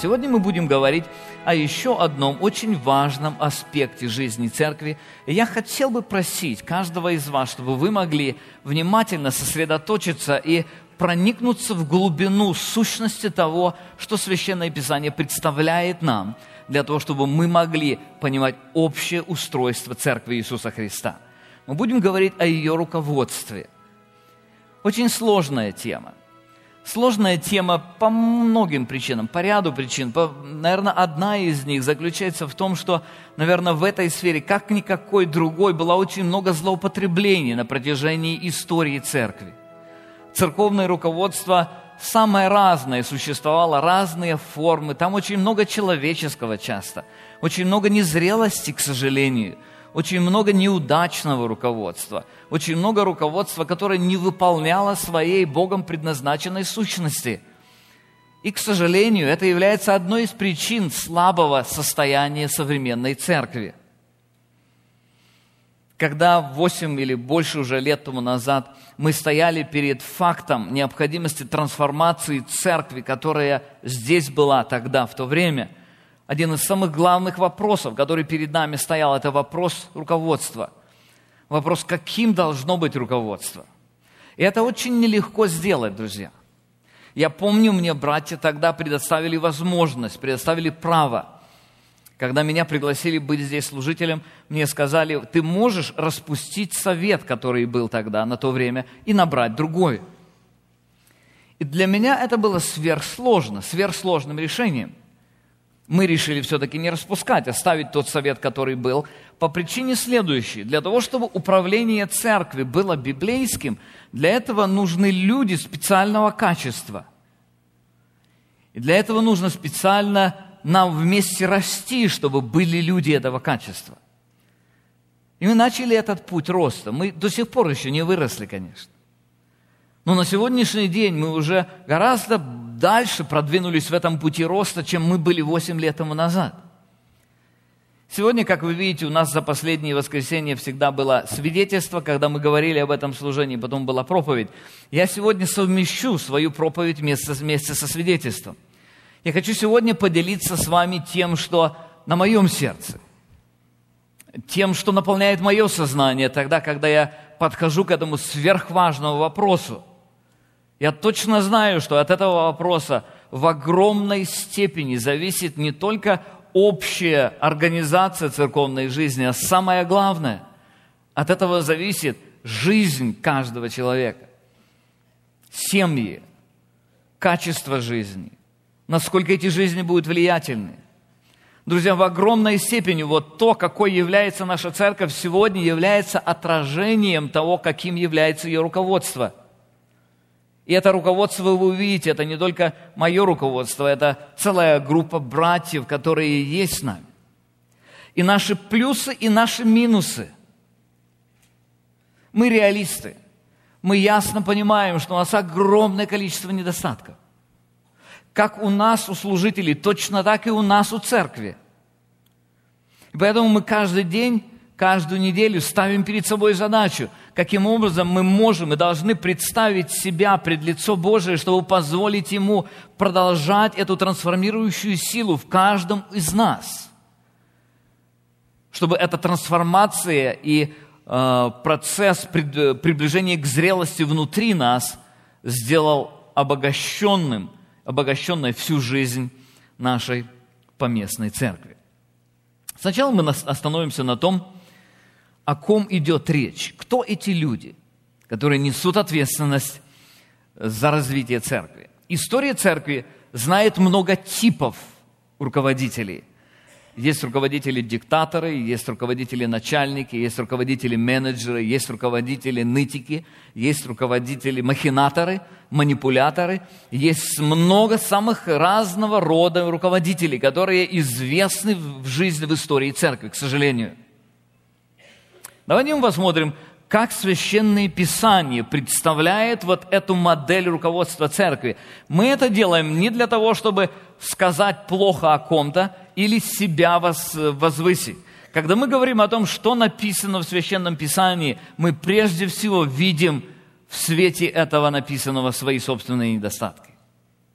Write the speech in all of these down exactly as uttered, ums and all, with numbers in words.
Сегодня мы будем говорить о еще одном очень важном аспекте жизни церкви. И я хотел бы просить каждого из вас, чтобы вы могли внимательно сосредоточиться и проникнуться в глубину сущности того, что Священное Писание представляет нам, для того, чтобы мы могли понимать общее устройство Церкви Иисуса Христа. Мы будем говорить о ее руководстве. Очень сложная тема. Сложная тема по многим причинам, по ряду причин. По, наверное, одна из них заключается в том, что, наверное, в этой сфере, как никакой другой, было очень много злоупотреблений на протяжении истории церкви. Церковное руководство самое разное существовало, разные формы. Там очень много человеческого часто, очень много незрелости, к сожалению. Очень много неудачного руководства, очень много руководства, которое не выполняло своей Богом предназначенной сущности. И, к сожалению, это является одной из причин слабого состояния современной церкви. Когда восемь или больше уже лет тому назад мы стояли перед фактом необходимости трансформации церкви, которая здесь была тогда, в то время, один из самых главных вопросов, который перед нами стоял, это вопрос руководства. Вопрос, каким должно быть руководство. И это очень нелегко сделать, друзья. Я помню, мне братья тогда предоставили возможность, предоставили право. Когда меня пригласили быть здесь служителем, мне сказали, ты можешь распустить совет, который был тогда, на то время, и набрать другой. И для меня это было сверхсложно, сверхсложным решением. Мы решили все-таки не распускать, оставить тот совет, который был, по причине следующей. Для того, чтобы управление церкви было библейским, для этого нужны люди специального качества. И для этого нужно специально нам вместе расти, чтобы были люди этого качества. И мы начали этот путь роста. Мы до сих пор еще не выросли, конечно. Но на сегодняшний день мы уже гораздо дальше продвинулись в этом пути роста, чем мы были восемь лет тому назад. Сегодня, как вы видите, у нас за последние воскресенья всегда было свидетельство, когда мы говорили об этом служении, потом была проповедь. Я сегодня совмещу свою проповедь вместе, вместе со свидетельством. Я хочу сегодня поделиться с вами тем, что на моем сердце, тем, что наполняет мое сознание тогда, когда я подхожу к этому сверхважному вопросу. Я точно знаю, что от этого вопроса в огромной степени зависит не только общая организация церковной жизни, а самое главное, от этого зависит жизнь каждого человека, семьи, качество жизни, насколько эти жизни будут влиятельны. Друзья, в огромной степени вот то, какой является наша церковь сегодня, является отражением того, каким является ее руководство. И это руководство, вы увидите, это не только мое руководство, это целая группа братьев, которые есть с нами. И наши плюсы, и наши минусы. Мы реалисты. Мы ясно понимаем, что у нас огромное количество недостатков. Как у нас, у служителей, точно так и у нас, у церкви. И поэтому мы каждый день, каждую неделю ставим перед собой задачу, каким образом мы можем и должны представить себя пред лицо Божие, чтобы позволить Ему продолжать эту трансформирующую силу в каждом из нас. Чтобы эта трансформация и э, процесс пред, приближения к зрелости внутри нас сделал обогащенным, обогащенной всю жизнь нашей поместной церкви. Сначала мы остановимся на том, о ком идет речь. Кто эти люди, которые несут ответственность за развитие церкви? История церкви знает много типов руководителей. Есть руководители-диктаторы, есть руководители-начальники, есть руководители-менеджеры, есть руководители-нытики, есть руководители-махинаторы, манипуляторы. Есть много самых разного рода руководителей, которые известны в жизни, в истории церкви, к сожалению. Давайте мы посмотрим, как Священное Писание представляет вот эту модель руководства церкви. Мы это делаем не для того, чтобы сказать плохо о ком-то или себя возвысить. Когда мы говорим о том, что написано в Священном Писании, мы прежде всего видим в свете этого написанного свои собственные недостатки.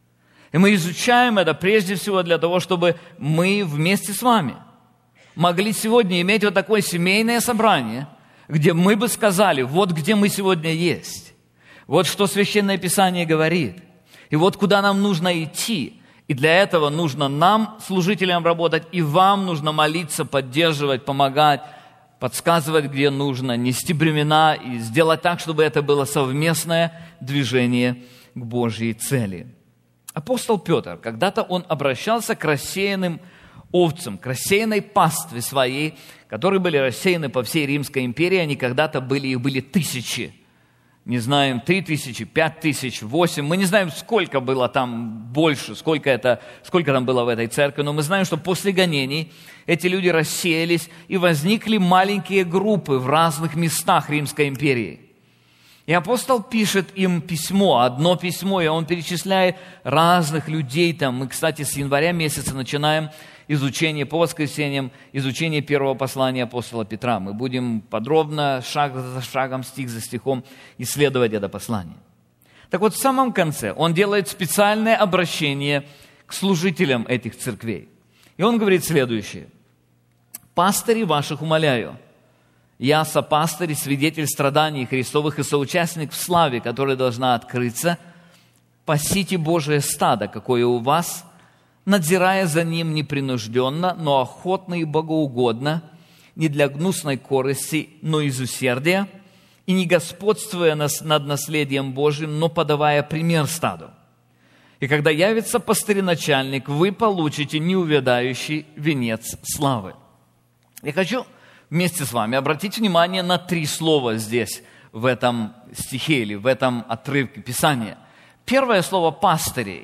И мы изучаем это прежде всего для того, чтобы мы вместе с вами могли сегодня иметь вот такое семейное собрание, где мы бы сказали, вот где мы сегодня есть, вот что Священное Писание говорит, и вот куда нам нужно идти. И для этого нужно нам, служителям, работать, и вам нужно молиться, поддерживать, помогать, подсказывать, где нужно, нести бремена и сделать так, чтобы это было совместное движение к Божьей цели. Апостол Петр, когда-то он обращался к рассеянным овцам, к рассеянной пастве своей, которые были рассеяны по всей Римской империи, они когда-то были, их были тысячи. Не знаем, три тысячи, пять тысяч, восемь. Мы не знаем, сколько было там больше, сколько, это, сколько там было в этой церкви, но мы знаем, что после гонений эти люди рассеялись, и возникли маленькие группы в разных местах Римской империи. И апостол пишет им письмо, одно письмо, и он перечисляет разных людей там. Мы, кстати, с января месяца начинаем изучение по воскресеньям, изучение первого послания апостола Петра. Мы будем подробно, шаг за шагом, стих за стихом исследовать это послание. Так вот, в самом конце он делает специальное обращение к служителям этих церквей. И он говорит следующее. «Пастыри ваших умоляю, я, сопастырь, свидетель страданий Христовых и соучастник в славе, которая должна открыться, пасите Божие стадо, какое у вас, надзирая за ним непринужденно, но охотно и богоугодно, не для гнусной корысти, но из усердия, и не господствуя над наследием Божьим, но подавая пример стаду. И когда явится пастырь-начальник, вы получите неувядающий венец славы». Я хочу вместе с вами обратить внимание на три слова здесь, в этом стихе или в этом отрывке Писания. Первое слово «пастырей».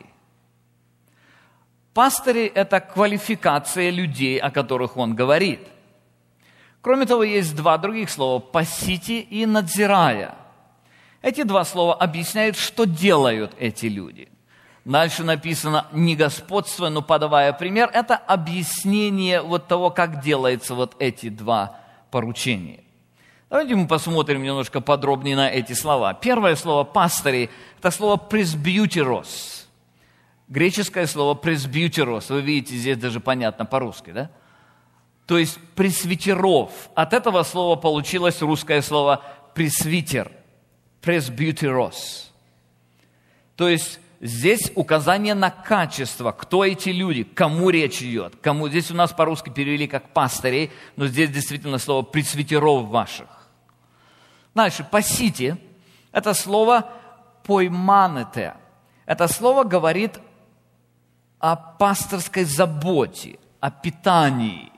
Пастыри – это квалификация людей, о которых он говорит. Кроме того, есть два других слова – «пасите» и «надзирая». Эти два слова объясняют, что делают эти люди. Дальше написано «не господствуя, но подавая пример». Это объяснение вот того, как делаются вот эти два поручения. Давайте мы посмотрим немножко подробнее на эти слова. Первое слово «пастыри» – это слово «пресбьютерос». Греческое слово «пресбьютерос». Вы видите, здесь даже понятно по-русски, да? То есть «пресвитеров». От этого слова получилось русское слово «пресвитер». «Пресбьютерос». То есть здесь указание на качество, кто эти люди, кому речь идет. Кому. Здесь у нас по-русски перевели как «пастырей», но здесь действительно слово «пресвитеров ваших». Дальше, «пасите» – это слово «пойманете». Это слово говорит о пасторской заботе, о питании.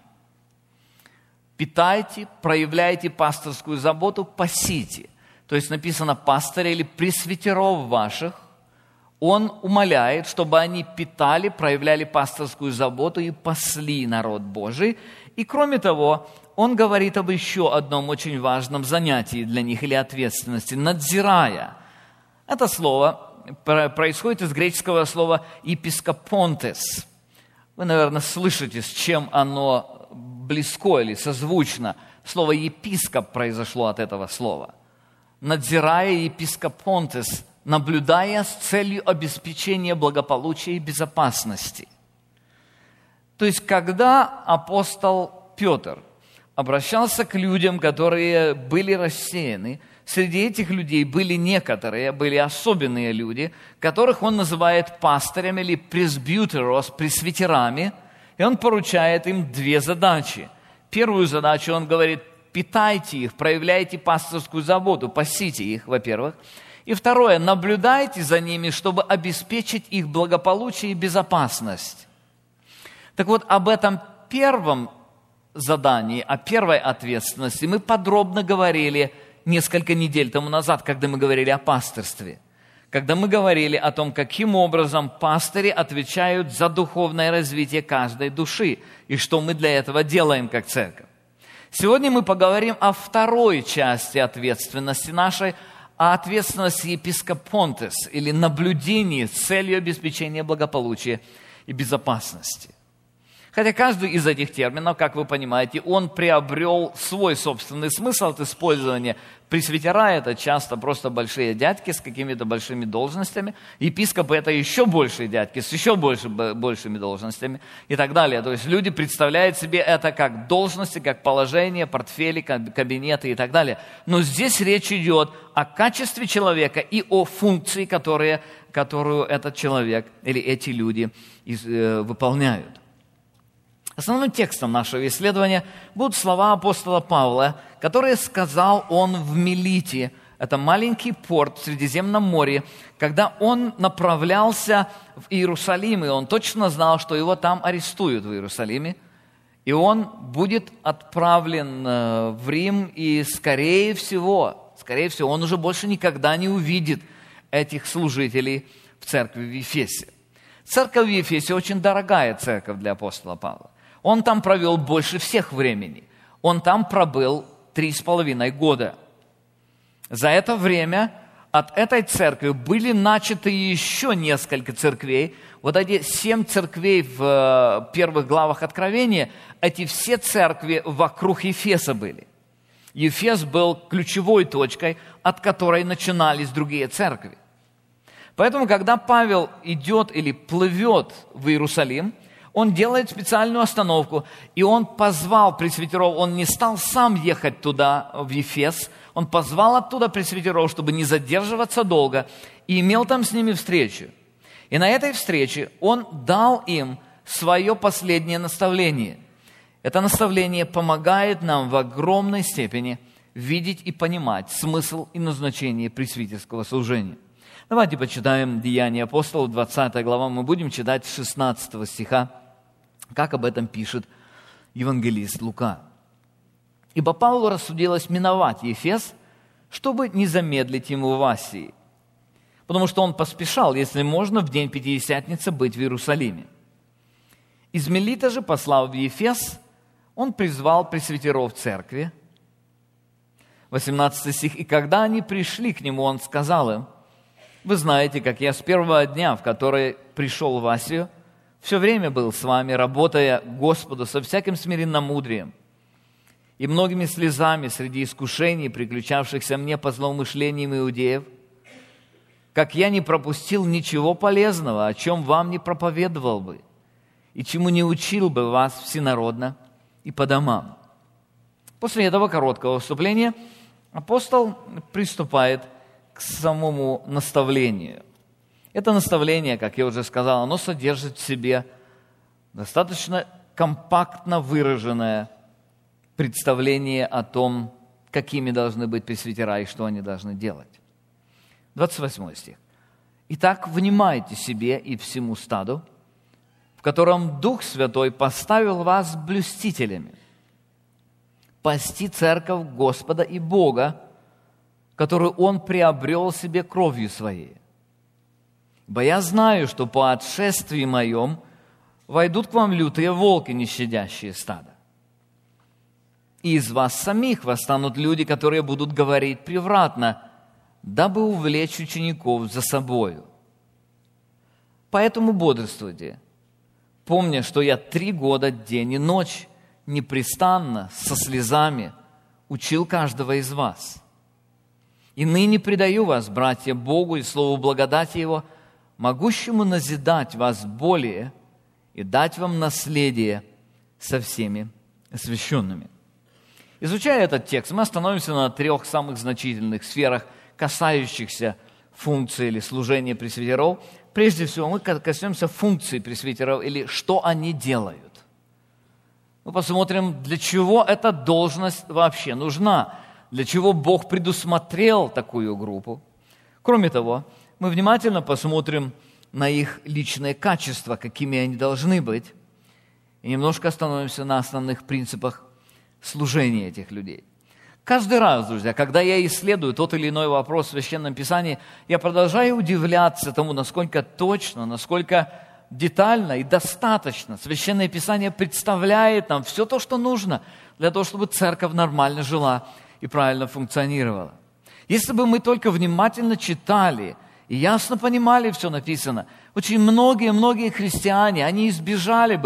Питайте, проявляйте пасторскую заботу, пасите. То есть написано «пастыря» или «пресвитеров ваших». Он умоляет, чтобы они питали, проявляли пасторскую заботу и пасли народ Божий. И кроме того, он говорит об еще одном очень важном занятии для них или ответственности – надзирая. Это слово происходит из греческого слова «епископонтес». Вы, наверное, слышите, с чем оно близко или созвучно. Слово «епископ» произошло от этого слова. Надзирая епископонтес, наблюдая с целью обеспечения благополучия и безопасности. То есть, когда апостол Петр обращался к людям, которые были рассеяны, среди этих людей были некоторые, были особенные люди, которых он называет пастырями или пресбьютерос, пресвитерами, и он поручает им две задачи. Первую задачу он говорит: питайте их, проявляйте пасторскую заботу, пасите их, во-первых. И второе, наблюдайте за ними, чтобы обеспечить их благополучие и безопасность. Так вот, об этом первом задании, о первой ответственности мы подробно говорили несколько недель тому назад, когда мы говорили о пастырстве. Когда мы говорили о том, каким образом пастыри отвечают за духовное развитие каждой души, и что мы для этого делаем как церковь. Сегодня мы поговорим о второй части ответственности нашей, о ответственности епископонтес, или наблюдении с целью обеспечения благополучия и безопасности. Хотя каждый из этих терминов, как вы понимаете, он приобрел свой собственный смысл от использования. Пресвитера – это часто просто большие дядьки с какими-то большими должностями. Епископы – это еще большие дядьки с еще больше, большими должностями и так далее. То есть люди представляют себе это как должности, как положение, портфели, кабинеты и так далее. Но здесь речь идет о качестве человека и о функции, которые, которую этот человек или эти люди из, э, выполняют. Основным текстом нашего исследования будут слова апостола Павла, которые сказал он в Милите. Это маленький порт в Средиземном море, когда он направлялся в Иерусалим, и он точно знал, что его там арестуют в Иерусалиме, и он будет отправлен в Рим, и скорее всего, скорее всего, он уже больше никогда не увидит этих служителей в церкви в Ефесе. Церковь в Ефесе очень дорогая церковь для апостола Павла. Он там провел больше всех времени. Он там пробыл три с половиной года. За это время от этой церкви были начаты еще несколько церквей. Вот эти семь церквей в первых главах Откровения, эти все церкви вокруг Ефеса были. Ефес был ключевой точкой, от которой начинались другие церкви. Поэтому, когда Павел идет или плывет в Иерусалим, он делает специальную остановку, и он позвал пресвитеров, он не стал сам ехать туда, в Ефес, он позвал оттуда пресвитеров, чтобы не задерживаться долго, и имел там с ними встречу. И на этой встрече он дал им свое последнее наставление. Это наставление помогает нам в огромной степени видеть и понимать смысл и назначение пресвитерского служения. Давайте почитаем Деяния апостолов, двадцатая глава, мы будем читать с шестнадцатого стиха, как об этом пишет евангелист Лука. «Ибо Павлу рассудилось миновать Ефес, чтобы не замедлить ему в Асии, потому что он поспешал, если можно, в день Пятидесятницы быть в Иерусалиме. Из Милита же, послав в Ефес, он призвал пресвитеров церкви». восемнадцатый стих. «И когда они пришли к нему, он сказал им: вы знаете, как я с первого дня, в который пришел в Асию, все время был с вами, работая Господу со всяким смиренномудрием и многими слезами среди искушений, приключавшихся мне по злоумышлениям иудеев, как я не пропустил ничего полезного, о чем вам не проповедовал бы, и чему не учил бы вас всенародно и по домам». После этого короткого вступления апостол приступает к самому наставлению. Это наставление, как я уже сказал, оно содержит в себе достаточно компактно выраженное представление о том, какими должны быть пресвитера и что они должны делать. двадцать восьмой стих. «Итак, внимайте себе и всему стаду, в котором Дух Святой поставил вас блюстителями, пасти церковь Господа и Бога, которую Он приобрел себе кровью Своей. Ибо я знаю, что по отшествии моем войдут к вам лютые волки, не щадящие стадо. И из вас самих восстанут люди, которые будут говорить превратно, дабы увлечь учеников за собою. Поэтому бодрствуйте, помня, что я три года день и ночь непрестанно, со слезами, учил каждого из вас. И ныне предаю вас, братья, Богу и Слову благодати Его, могущему назидать вас более и дать вам наследие со всеми освященными». Изучая этот текст, мы остановимся на трех самых значительных сферах, касающихся функции или служения пресвитеров. Прежде всего, мы коснемся функций пресвитеров или что они делают. Мы посмотрим, для чего эта должность вообще нужна, для чего Бог предусмотрел такую группу. Кроме того, мы внимательно посмотрим на их личные качества, какими они должны быть, и немножко остановимся на основных принципах служения этих людей. Каждый раз, друзья, когда я исследую тот или иной вопрос в Священном Писании, я продолжаю удивляться тому, насколько точно, насколько детально и достаточно Священное Писание представляет нам все то, что нужно для того, чтобы церковь нормально жила и правильно функционировала. Если бы мы только внимательно читали и ясно понимали все написано, очень многие-многие христиане, они избежали бы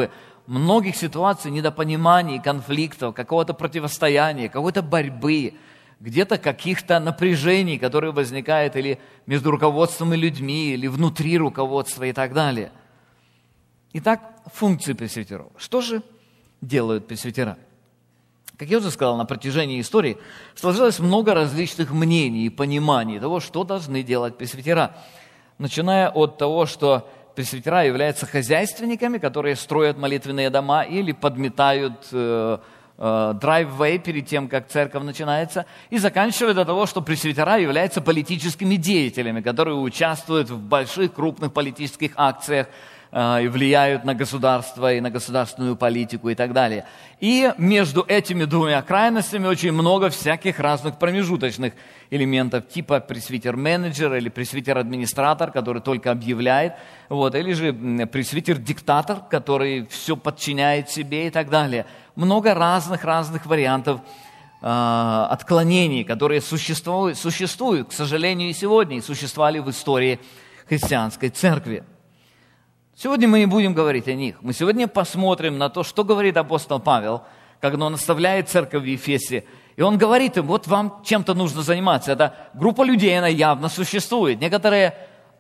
многих ситуаций недопониманий, конфликтов, какого-то противостояния, какой-то борьбы, где-то каких-то напряжений, которые возникают или между руководством и людьми, или внутри руководства и так далее. Итак, функции пресвитеров. Что же делают пресвитера? Как я уже сказал, на протяжении истории сложилось много различных мнений и пониманий того, что должны делать пресвитера. Начиная от того, что пресвитера являются хозяйственниками, которые строят молитвенные дома или подметают э, э, драйввей перед тем, как церковь начинается, и заканчивая до того, что пресвитера являются политическими деятелями, которые участвуют в больших крупных политических акциях э, и влияют на государство и на государственную политику и так далее. И между этими двумя крайностями очень много всяких разных промежуточных элементов, типа пресвитер-менеджер или пресвитер-администратор, который только объявляет, вот, или же пресвитер-диктатор, который все подчиняет себе и так далее. Много разных-разных вариантов э, отклонений, которые существуют, существуют, к сожалению, и сегодня, и существовали в истории христианской церкви. Сегодня мы не будем говорить о них. Мы сегодня посмотрим на то, что говорит апостол Павел, когда он наставляет церковь в Ефесе. И он говорит им, вот вам чем-то нужно заниматься. Эта группа людей, она явно существует. Некоторые,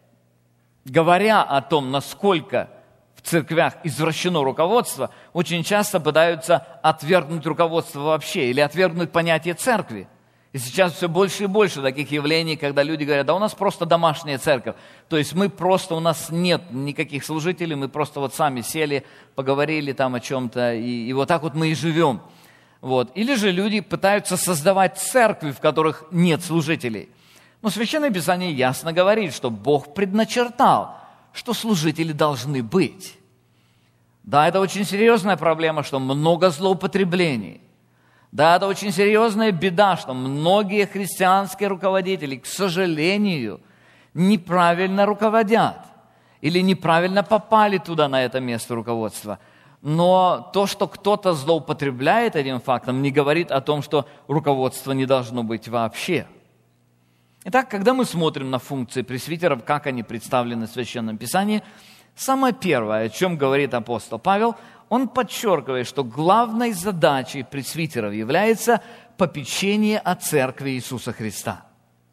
говоря о том, насколько в церквях извращено руководство, очень часто пытаются отвергнуть руководство вообще или отвергнуть понятие церкви. И сейчас все больше и больше таких явлений, когда люди говорят, да у нас просто домашняя церковь. То есть мы просто, у нас нет никаких служителей, мы просто вот сами сели, поговорили там о чем-то, и, и вот так вот мы и живем. Вот. Или же люди пытаются создавать церкви, в которых нет служителей. Но Священное Писание ясно говорит, что Бог предначертал, что служители должны быть. Да, это очень серьезная проблема, что много злоупотреблений. Да, это очень серьезная беда, что многие христианские руководители, к сожалению, неправильно руководят или неправильно попали туда, на это место руководства. Но то, что кто-то злоупотребляет этим фактом, не говорит о том, что руководство не должно быть вообще. Итак, когда мы смотрим на функции пресвитеров, как они представлены в Священном Писании, самое первое, о чем говорит апостол Павел, он подчеркивает, что главной задачей пресвитеров является попечение о церкви Иисуса Христа.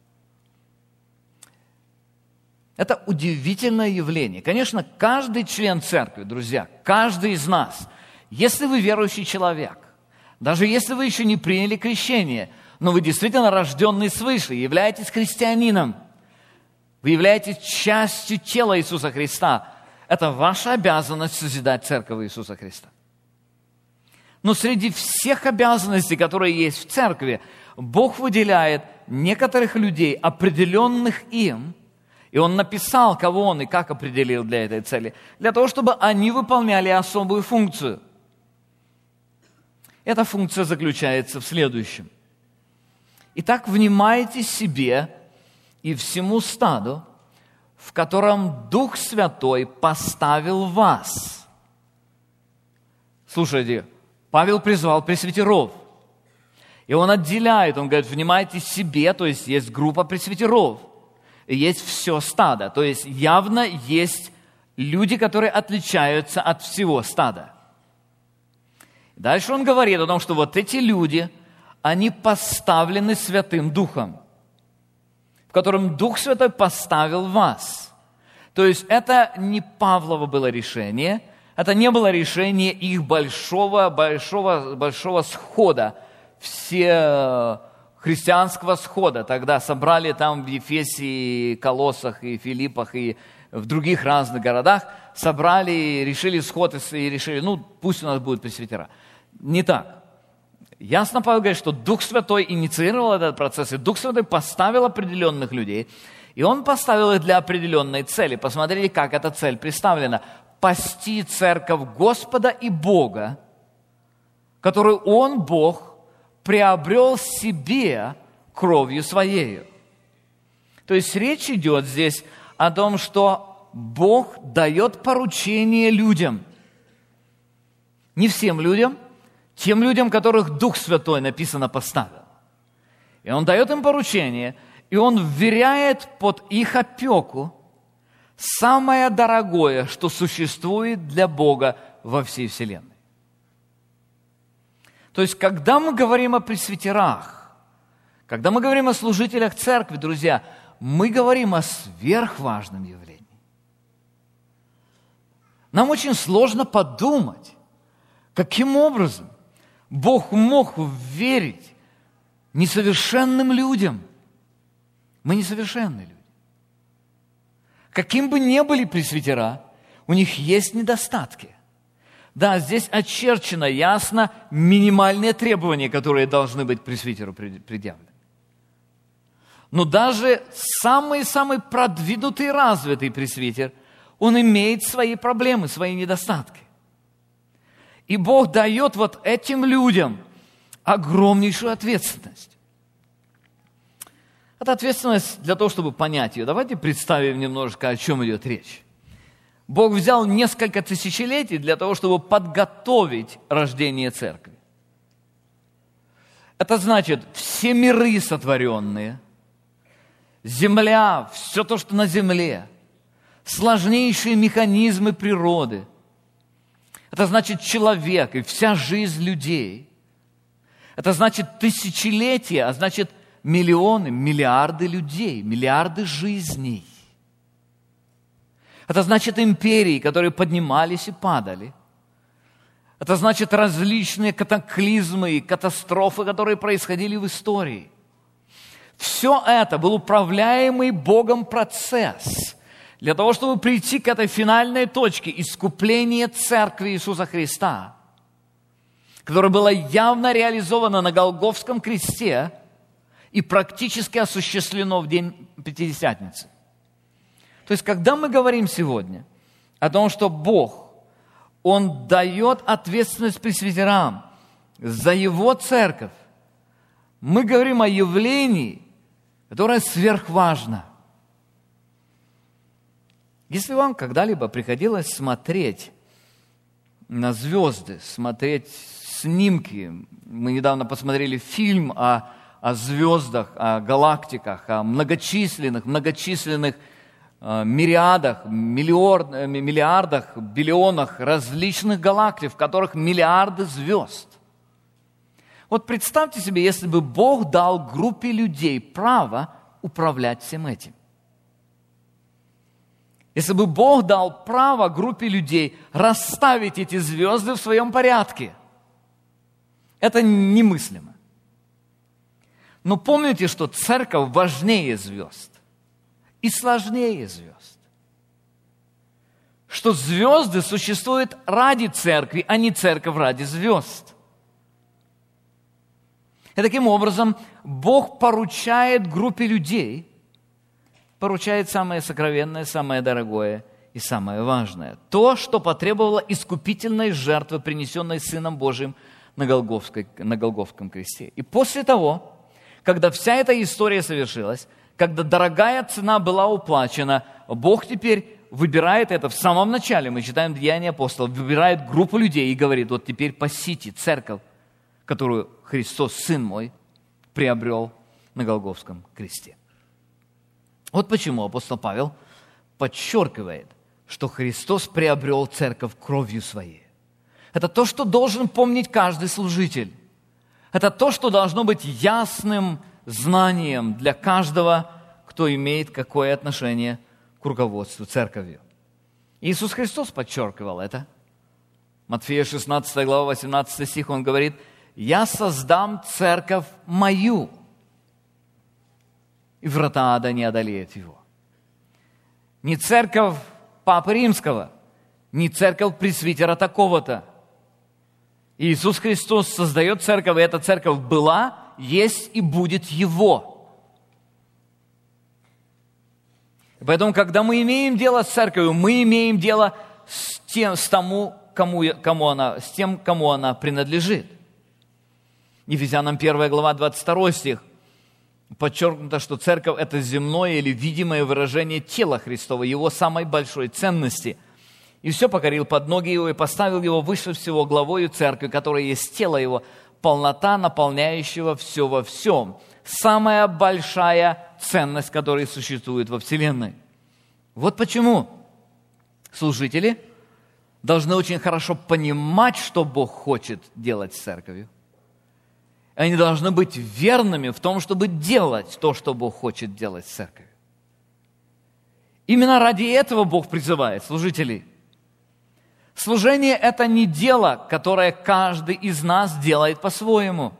Это удивительное явление. Конечно, каждый член церкви, друзья, каждый из нас, если вы верующий человек, даже если вы еще не приняли крещение, но вы действительно рожденный свыше, являетесь христианином, вы являетесь частью тела Иисуса Христа, это ваша обязанность созидать церковь Иисуса Христа. Но среди всех обязанностей, которые есть в церкви, Бог выделяет некоторых людей, определенных им, и Он написал, кого Он и как определил для этой цели, для того, чтобы они выполняли особую функцию. Эта функция заключается в следующем. Итак, внимайте себе и всему стаду, в котором Дух Святой поставил вас. Слушайте, Павел призвал пресвитеров. И он отделяет, он говорит, внимайте себе, то есть есть группа пресвитеров. И есть все стадо. То есть явно есть люди, которые отличаются от всего стада. Дальше он говорит о том, что вот эти люди, они поставлены Святым Духом, в котором Дух Святой поставил вас. То есть это не Павлово было решение, это не было решение их большого, большого, большого схода, все христианского схода. Тогда собрали там в Ефесе, Колоссах и Филиппах и в других разных городах, собрали, решили сход и решили, ну пусть у нас будут пресвитера. Не так. Ясно Павел говорит, что Дух Святой инициировал этот процесс, и Дух Святой поставил определенных людей, и Он поставил их для определенной цели. Посмотрите, как эта цель представлена. Пасти церковь Господа и Бога, которую Он, Бог, приобрел себе кровью Своею. То есть речь идет здесь о том, что Бог дает поручение людям. Не всем людям, тем людям, которых Дух Святой, написано, поставил. И Он дает им поручение, и Он вверяет под их опеку самое дорогое, что существует для Бога во всей вселенной. То есть, когда мы говорим о пресвитерах, когда мы говорим о служителях церкви, друзья, мы говорим о сверхважном явлении. Нам очень сложно подумать, каким образом Бог мог верить несовершенным людям. Мы несовершенные люди. Каким бы ни были пресвитера, у них есть недостатки. Да, здесь очерчено ясно минимальные требования, которые должны быть пресвитеру предъявлены. Но даже самый-самый продвинутый и развитый пресвитер, он имеет свои проблемы, свои недостатки. И Бог дает вот этим людям огромнейшую ответственность. Это ответственность для того, чтобы понять ее. Давайте представим немножко, о чем идет речь. Бог взял несколько тысячелетий для того, чтобы подготовить рождение церкви. Это значит, все миры сотворенные, земля, все то, что на земле, сложнейшие механизмы природы. Это значит человек и вся жизнь людей. Это значит тысячелетия, а значит миллионы, миллиарды людей, миллиарды жизней. Это значит империи, которые поднимались и падали. Это значит различные катаклизмы и катастрофы, которые происходили в истории. Все это был управляемый Богом процесс для того, чтобы прийти к этой финальной точке искупления Церкви Иисуса Христа, которое было явно реализовано на Голгофском кресте и практически осуществлено в день Пятидесятницы. То есть, когда мы говорим сегодня о том, что Бог, Он дает ответственность пресвитерам за Его церковь, мы говорим о явлении, которое сверхважно. Если вам когда-либо приходилось смотреть на звезды, смотреть снимки, мы недавно посмотрели фильм о, о звездах, о галактиках, о многочисленных, многочисленных э, мириадах, миллиор, э, миллиардах, биллионах различных галактик, в которых миллиарды звезд. Вот представьте себе, если бы Бог дал группе людей право управлять всем этим. Если бы Бог дал право группе людей расставить эти звезды в своем порядке. Это немыслимо. Но помните, что церковь важнее звезд и сложнее звезд. Что звезды существуют ради церкви, а не церковь ради звезд. И таким образом Бог поручает группе людей, поручает самое сокровенное, самое дорогое и самое важное. То, что потребовало искупительной жертвы, принесенной Сыном Божьим на, Голгофской, на Голгофском кресте. И после того, когда вся эта история совершилась, когда дорогая цена была уплачена, Бог теперь выбирает это в самом начале, мы читаем Деяния апостолов, выбирает группу людей и говорит: вот теперь пасите церковь, которую Христос, Сын мой, приобрел на Голгофском кресте. Вот почему апостол Павел подчеркивает, что Христос приобрел церковь кровью своей. Это то, что должен помнить каждый служитель. Это то, что должно быть ясным знанием для каждого, кто имеет какое отношение к руководству церковью. Иисус Христос подчеркивал это. Матфея шестнадцатая глава, восемнадцатый стих, Он говорит: «Я создам церковь мою, и врата ада не одолеют его». Не церковь Папы Римского, не церковь пресвитера такого-то. Иисус Христос создает церковь, и эта церковь была, есть и будет Его. Поэтому, когда мы имеем дело с церковью, мы имеем дело с тем, с тому, кому, кому она, с тем, кому она принадлежит. Ефесянам первая глава, двадцать второй стих. Подчеркнуто, что церковь – это земное или видимое выражение тела Христова, Его самой большой ценности. И все покорил под ноги Его и поставил Его выше всего главою церкви, которая есть тело Его, полнота, наполняющего все во всем. Самая большая ценность, которая существует во Вселенной. Вот почему служители должны очень хорошо понимать, что Бог хочет делать с церковью. Они должны быть верными в том, чтобы делать то, что Бог хочет делать с церковью. Именно ради этого Бог призывает служителей. Служение – это не дело, которое каждый из нас делает по-своему.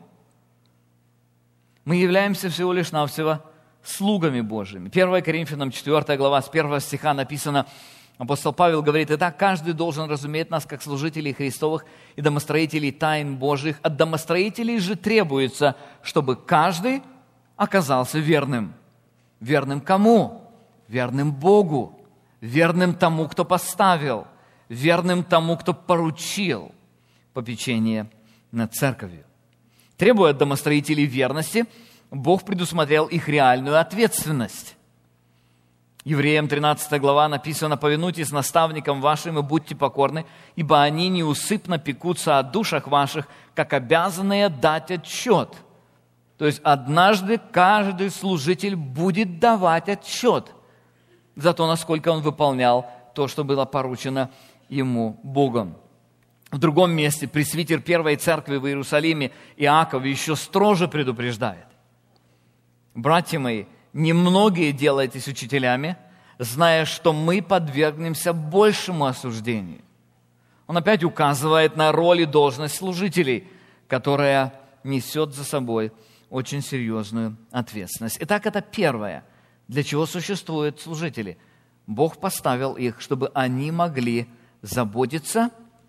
Мы являемся всего лишь навсего слугами Божьими. первое Коринфянам четвёртая глава, с первого стиха написано, апостол Павел говорит: «Итак, каждый должен разуметь нас, как служителей Христовых и домостроителей тайн Божьих. От домостроителей же требуется, чтобы каждый оказался верным». Верным кому? Верным Богу. Верным тому, кто поставил. Верным тому, кто поручил попечение над церковью. Требуя от домостроителей верности, Бог предусмотрел их реальную ответственность. Евреям тринадцатая глава написано: «Повинуйтесь наставникам вашим и будьте покорны, ибо они неусыпно пекутся о душах ваших, как обязанные дать отчет». То есть однажды каждый служитель будет давать отчет за то, насколько он выполнял то, что было поручено ему Богом. В другом месте пресвитер первой церкви в Иерусалиме Иаков еще строже предупреждает: «Братья мои, немногие делайтесь учителями, зная, что мы подвергнемся большему осуждению». Он опять указывает на роль и должность служителей, которая несет за собой очень серьезную ответственность. Итак, это первое, для чего существуют служители. Бог поставил их, чтобы они могли заботиться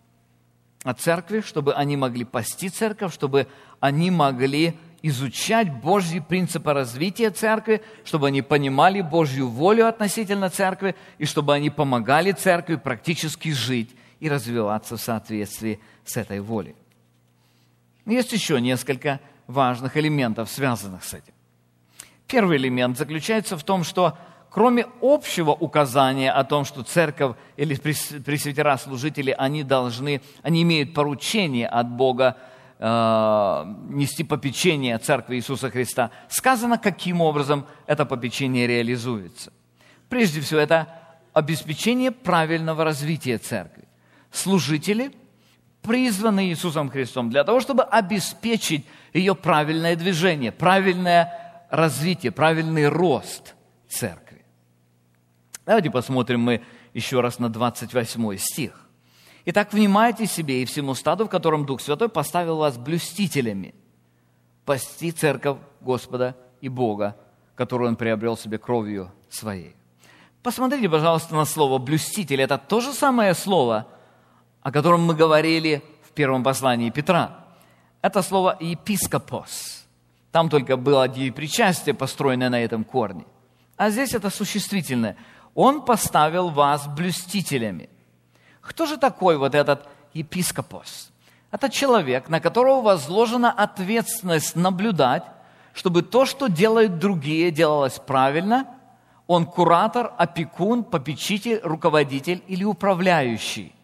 о церкви, чтобы они могли пасти церковь, чтобы они могли изучать Божьи принципы развития церкви, чтобы они понимали Божью волю относительно церкви, и чтобы они помогали церкви практически жить и развиваться в соответствии с этой волей. Есть еще несколько важных элементов, связанных с этим. Первый элемент заключается в том, что кроме общего указания о том, что церковь или пресвитера, служители, они должны, они имеют поручение от Бога э, нести попечение церкви Иисуса Христа, сказано, каким образом это попечение реализуется. Прежде всего, это обеспечение правильного развития церкви. Служители призваны Иисусом Христом для того, чтобы обеспечить ее правильное движение, правильное развитие, правильный рост церкви. Давайте посмотрим мы еще раз на двадцать восьмой стих. «Итак, внимайте себе и всему стаду, в котором Дух Святой поставил вас блюстителями, пасти церковь Господа и Бога, которую Он приобрел себе кровью Своей». Посмотрите, пожалуйста, на слово «блюститель». Это то же самое слово, о котором мы говорили в первом послании Петра. Это слово «епископос». Там только было деепричастие, построенное на этом корне. А здесь это существительное. Он поставил вас блюстителями. Кто же такой вот этот епископос? Это человек, на которого возложена ответственность наблюдать, чтобы то, что делают другие, делалось правильно. Он куратор, опекун, попечитель, руководитель или управляющий.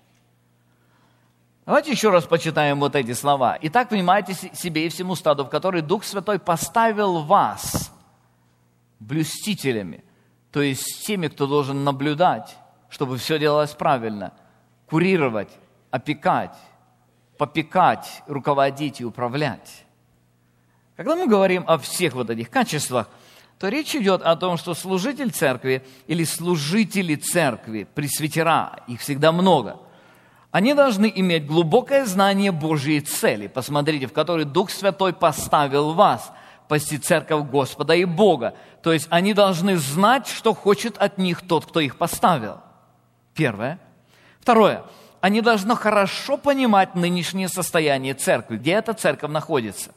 Давайте еще раз почитаем вот эти слова. «Итак, внимайте себе и всему стаду, в который Дух Святой поставил вас блюстителями». То есть теми, кто должен наблюдать, чтобы все делалось правильно, курировать, опекать, попекать, руководить и управлять. Когда мы говорим о всех вот этих качествах, то речь идет о том, что служитель церкви или служители церкви, пресвитера, их всегда много, они должны иметь глубокое знание Божьей цели, посмотрите, в которой Дух Святой поставил вас, пасти церковь Господа и Бога. То есть они должны знать, что хочет от них тот, кто их поставил. Первое. Второе. Они должны хорошо понимать нынешнее состояние церкви, где эта церковь находится.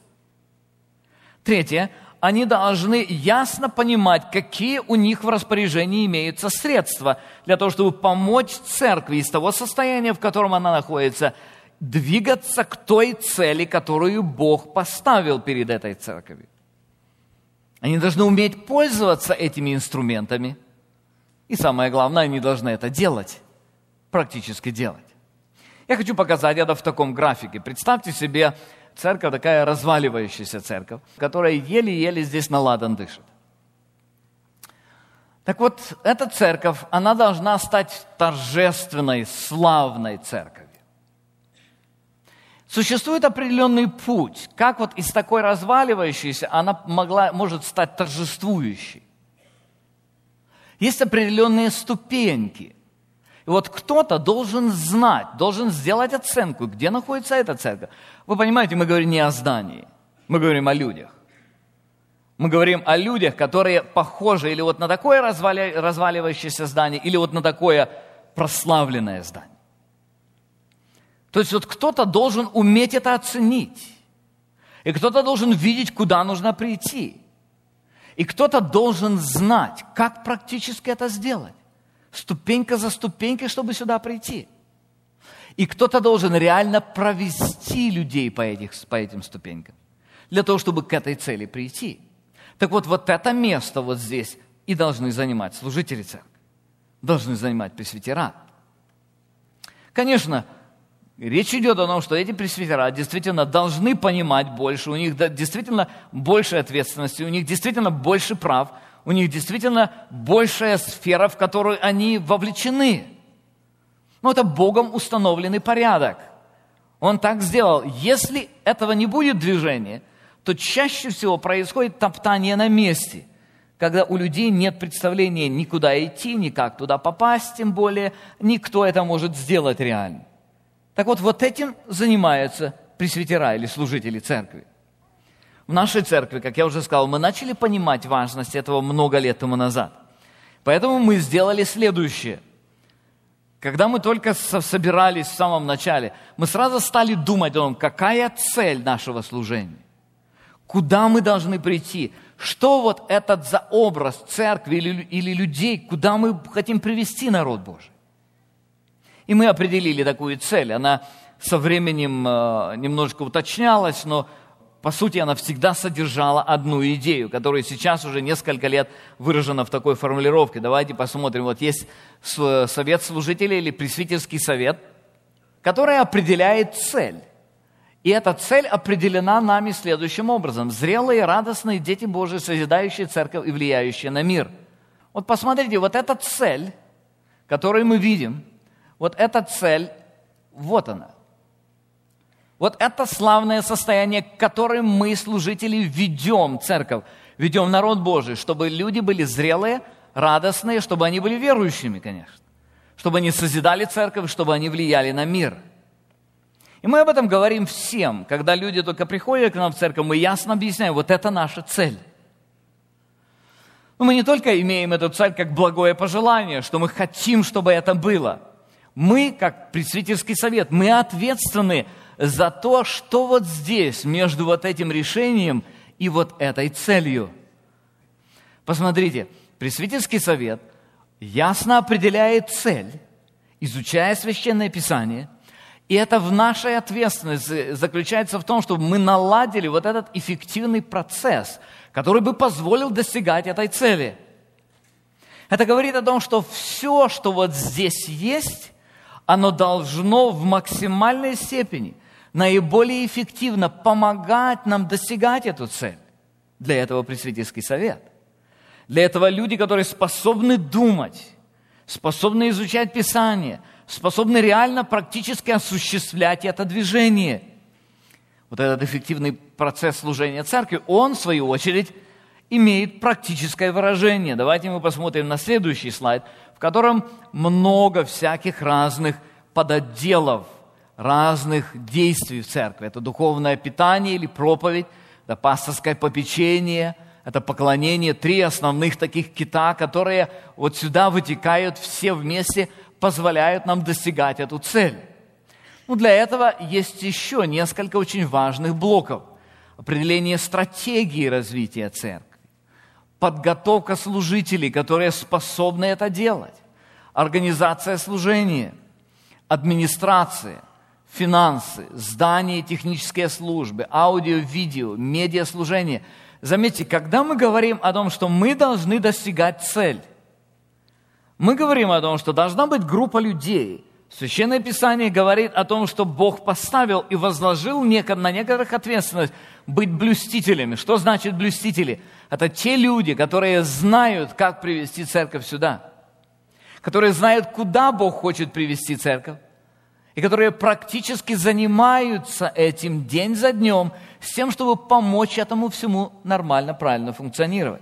Третье. Они должны ясно понимать, какие у них в распоряжении имеются средства для того, чтобы помочь церкви из того состояния, в котором она находится, двигаться к той цели, которую Бог поставил перед этой церковью. Они должны уметь пользоваться этими инструментами. И самое главное, они должны это делать, практически делать. Я хочу показать это в таком графике. Представьте себе церковь, такая разваливающаяся церковь, которая еле-еле здесь на ладан дышит. Так вот, эта церковь, она должна стать торжественной, славной церковью. Существует определенный путь, как вот из такой разваливающейся она могла, может стать торжествующей. Есть определенные ступеньки. И вот кто-то должен знать, должен сделать оценку, где находится эта церковь. Вы понимаете, мы говорим не о здании, мы говорим о людях. Мы говорим о людях, которые похожи или вот на такое развали, разваливающееся здание, или вот на такое прославленное здание. То есть вот кто-то должен уметь это оценить. И кто-то должен видеть, куда нужно прийти. И кто-то должен знать, как практически это сделать. Ступенька за ступенькой, чтобы сюда прийти. И кто-то должен реально провести людей по, этих, по этим ступенькам, для того, чтобы к этой цели прийти. Так вот, вот это место вот здесь и должны занимать служители церкви, должны занимать пресвитера. Конечно, речь идет о том, что эти пресвитера действительно должны понимать больше, у них действительно больше ответственности, у них действительно больше прав, у них действительно большая сфера, в которую они вовлечены. Но это Богом установленный порядок. Он так сделал. Если этого не будет движения, то чаще всего происходит топтание на месте, когда у людей нет представления ни куда идти, ни как туда попасть, тем более никто это может сделать реально. Так вот, вот этим занимаются пресвитера или служители церкви. В нашей церкви, как я уже сказал, мы начали понимать важность этого много лет тому назад. Поэтому мы сделали следующее. Когда мы только собирались в самом начале, мы сразу стали думать о том, какая цель нашего служения. Куда мы должны прийти? Что вот этот за образ церкви или, или людей, куда мы хотим привести народ Божий? И мы определили такую цель. Она со временем э, немножко уточнялась, но по сути она всегда содержала одну идею, которая сейчас уже несколько лет выражена в такой формулировке. Давайте посмотрим. Вот есть совет служителей или пресвитерский совет, который определяет цель. И эта цель определена нами следующим образом. Зрелые, радостные дети Божии, созидающие церковь и влияющие на мир. Вот посмотрите, вот эта цель, которую мы видим, вот эта цель, вот она. Вот это славное состояние, к которому мы, служители, ведем церковь, ведем народ Божий, чтобы люди были зрелые, радостные, чтобы они были верующими, конечно. Чтобы они созидали церковь, чтобы они влияли на мир. И мы об этом говорим всем. Когда люди только приходят к нам в церковь, мы ясно объясняем, вот это наша цель. Но мы не только имеем эту цель как благое пожелание, что мы хотим, чтобы это было. Мы, как пресвитерский совет, мы ответственны за то, что вот здесь, между вот этим решением и вот этой целью. Посмотрите, пресвитерский совет ясно определяет цель, изучая Священное Писание, и это в нашей ответственности заключается в том, чтобы мы наладили вот этот эффективный процесс, который бы позволил достигать этой цели. Это говорит о том, что все, что вот здесь есть, оно должно в максимальной степени, наиболее эффективно помогать нам достигать эту цель. Для этого пресвитерский совет. Для этого люди, которые способны думать, способны изучать Писание, способны реально практически осуществлять это движение. Вот этот эффективный процесс служения церкви, он, в свою очередь, имеет практическое выражение. Давайте мы посмотрим на следующий слайд, в котором много всяких разных подотделов, разных действий в церкви. Это духовное питание или проповедь, это пасторское попечение, это поклонение. Три основных таких кита, которые вот сюда вытекают все вместе, позволяют нам достигать эту цель. Ну, для этого есть еще несколько очень важных блоков. Определение стратегии развития церкви, подготовка служителей, которые способны это делать, организация служения, администрация, финансы, здания и технические службы, аудио, видео, медиаслужение. Заметьте, когда мы говорим о том, что мы должны достигать цель, мы говорим о том, что должна быть группа людей, Священное Писание говорит о том, что Бог поставил и возложил на некоторых ответственность быть блюстителями. Что значит блюстители? Это те люди, которые знают, как привести церковь сюда, которые знают, куда Бог хочет привести церковь, и которые практически занимаются этим день за днем с тем, чтобы помочь этому всему нормально, правильно функционировать.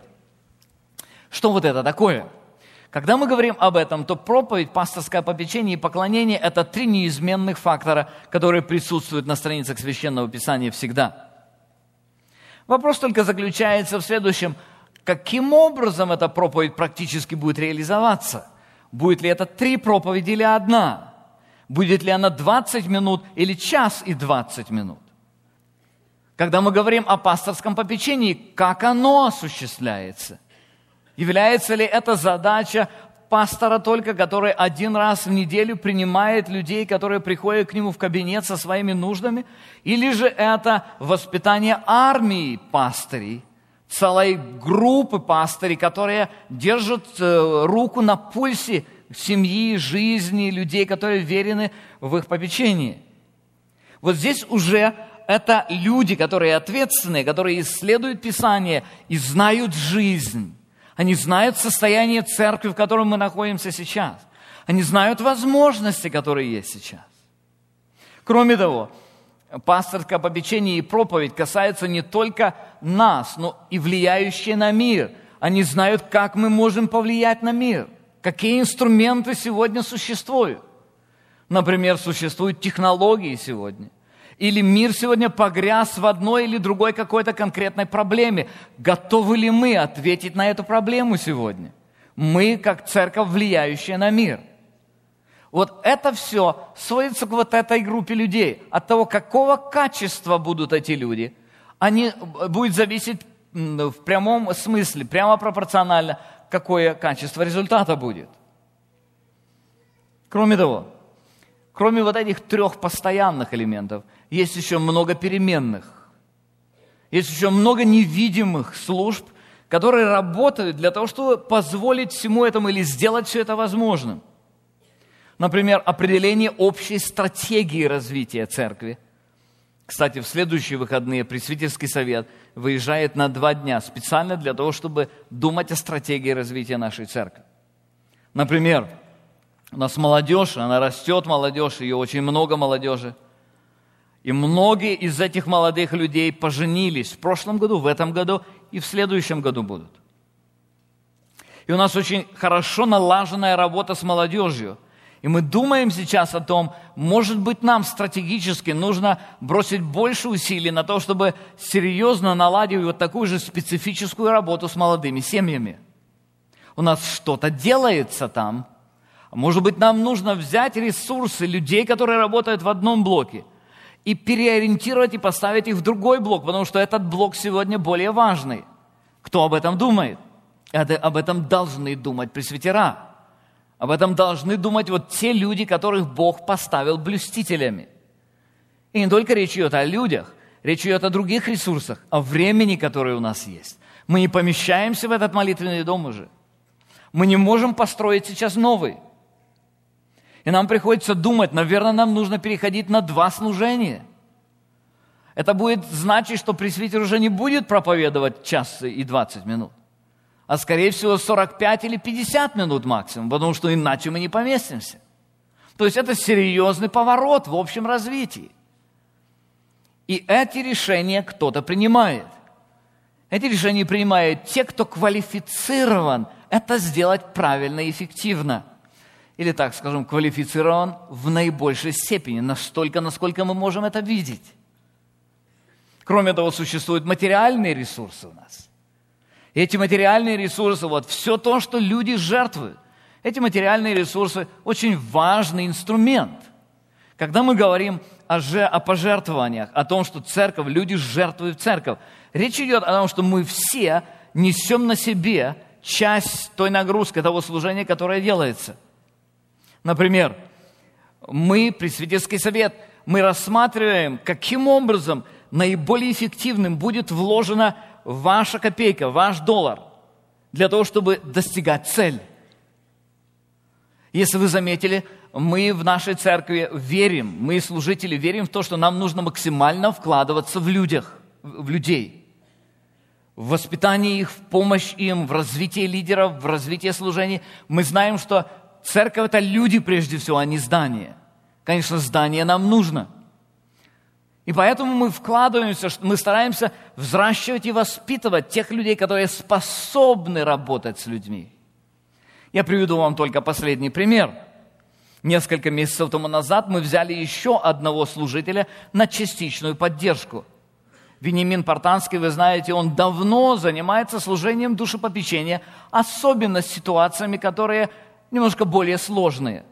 Что вот это такое? Когда мы говорим об этом, то проповедь, пасторское попечение и поклонение – это три неизменных фактора, которые присутствуют на страницах Священного Писания всегда. Вопрос только заключается в следующем: каким образом эта проповедь практически будет реализоваться? Будет ли это три проповеди или одна? Будет ли она двадцать минут или час и двадцать минут? Когда мы говорим о пасторском попечении, как оно осуществляется? Является ли это задача пастора только, который один раз в неделю принимает людей, которые приходят к нему в кабинет со своими нуждами? Или же это воспитание армии пастырей, целой группы пастырей, которые держат руку на пульсе семьи, жизни, людей, которые верены в их попечении? Вот здесь уже это люди, которые ответственные, которые исследуют Писание и знают жизнь. Они знают состояние церкви, в котором мы находимся сейчас. Они знают возможности, которые есть сейчас. Кроме того, пасторское попечение и проповедь касаются не только нас, но и влияющие на мир. Они знают, как мы можем повлиять на мир, какие инструменты сегодня существуют. Например, существуют технологии сегодня. Или мир сегодня погряз в одной или другой какой-то конкретной проблеме. Готовы ли мы ответить на эту проблему сегодня? Мы, как церковь, влияющая на мир. Вот это все сводится к вот этой группе людей. От того, какого качества будут эти люди, они, будет зависеть в прямом смысле, прямо пропорционально, какое качество результата будет. Кроме того, кроме вот этих трех постоянных элементов, есть еще много переменных. Есть еще много невидимых служб, которые работают для того, чтобы позволить всему этому или сделать все это возможным. Например, определение общей стратегии развития церкви. Кстати, в следующие выходные Пресвитерский совет выезжает на два дня специально для того, чтобы думать о стратегии развития нашей церкви. Например, у нас молодежь, она растет, молодежь, ее очень много молодежи. И многие из этих молодых людей поженились в прошлом году, в этом году и в следующем году будут. И у нас очень хорошо налаженная работа с молодежью. И мы думаем сейчас о том, может быть, нам стратегически нужно бросить больше усилий на то, чтобы серьезно наладить вот такую же специфическую работу с молодыми семьями. У нас что-то делается там. Может быть, нам нужно взять ресурсы людей, которые работают в одном блоке, и переориентировать и поставить их в другой блок, потому что этот блок сегодня более важный. Кто об этом думает? Это, об этом должны думать пресвитера. Об этом должны думать вот те люди, которых Бог поставил блюстителями. И не только речь идет о людях, речь идет о других ресурсах, о времени, которое у нас есть. Мы не помещаемся в этот молитвенный дом уже. Мы не можем построить сейчас новый. И нам приходится думать, наверное, нам нужно переходить на два служения. Это будет значить, что пресвитер уже не будет проповедовать час и двадцать минут, а скорее всего сорок пять или пятьдесят минут максимум, потому что иначе мы не поместимся. То есть это серьезный поворот в общем развитии. И эти решения кто-то принимает. Эти решения принимают те, кто квалифицирован это сделать правильно и эффективно. Или, так скажем, квалифицирован в наибольшей степени, настолько, насколько мы можем это видеть. Кроме того, существуют материальные ресурсы у нас. И эти материальные ресурсы, вот все то, что люди жертвуют, эти материальные ресурсы очень важный инструмент. Когда мы говорим о, же, о пожертвованиях, о том, что церковь, люди жертвуют в церковь, речь идет о том, что мы все несем на себе часть той нагрузки, того служения, которое делается. Например, мы, Пресвитерский совет, мы рассматриваем, каким образом наиболее эффективным будет вложена ваша копейка, ваш доллар, для того, чтобы достигать цели. Если вы заметили, мы в нашей церкви верим, мы, служители, верим в то, что нам нужно максимально вкладываться в людях, в людей. В воспитание их, в помощь им, в развитие лидеров, в развитие служений. Мы знаем, что церковь – это люди прежде всего, а не здание. Конечно, здание нам нужно. И поэтому мы вкладываемся, мы стараемся взращивать и воспитывать тех людей, которые способны работать с людьми. Я приведу вам только последний пример. Несколько месяцев тому назад мы взяли еще одного служителя на частичную поддержку. Вениамин Портанский, вы знаете, он давно занимается служением душепопечения, особенно с ситуациями, которые немножко более сложные.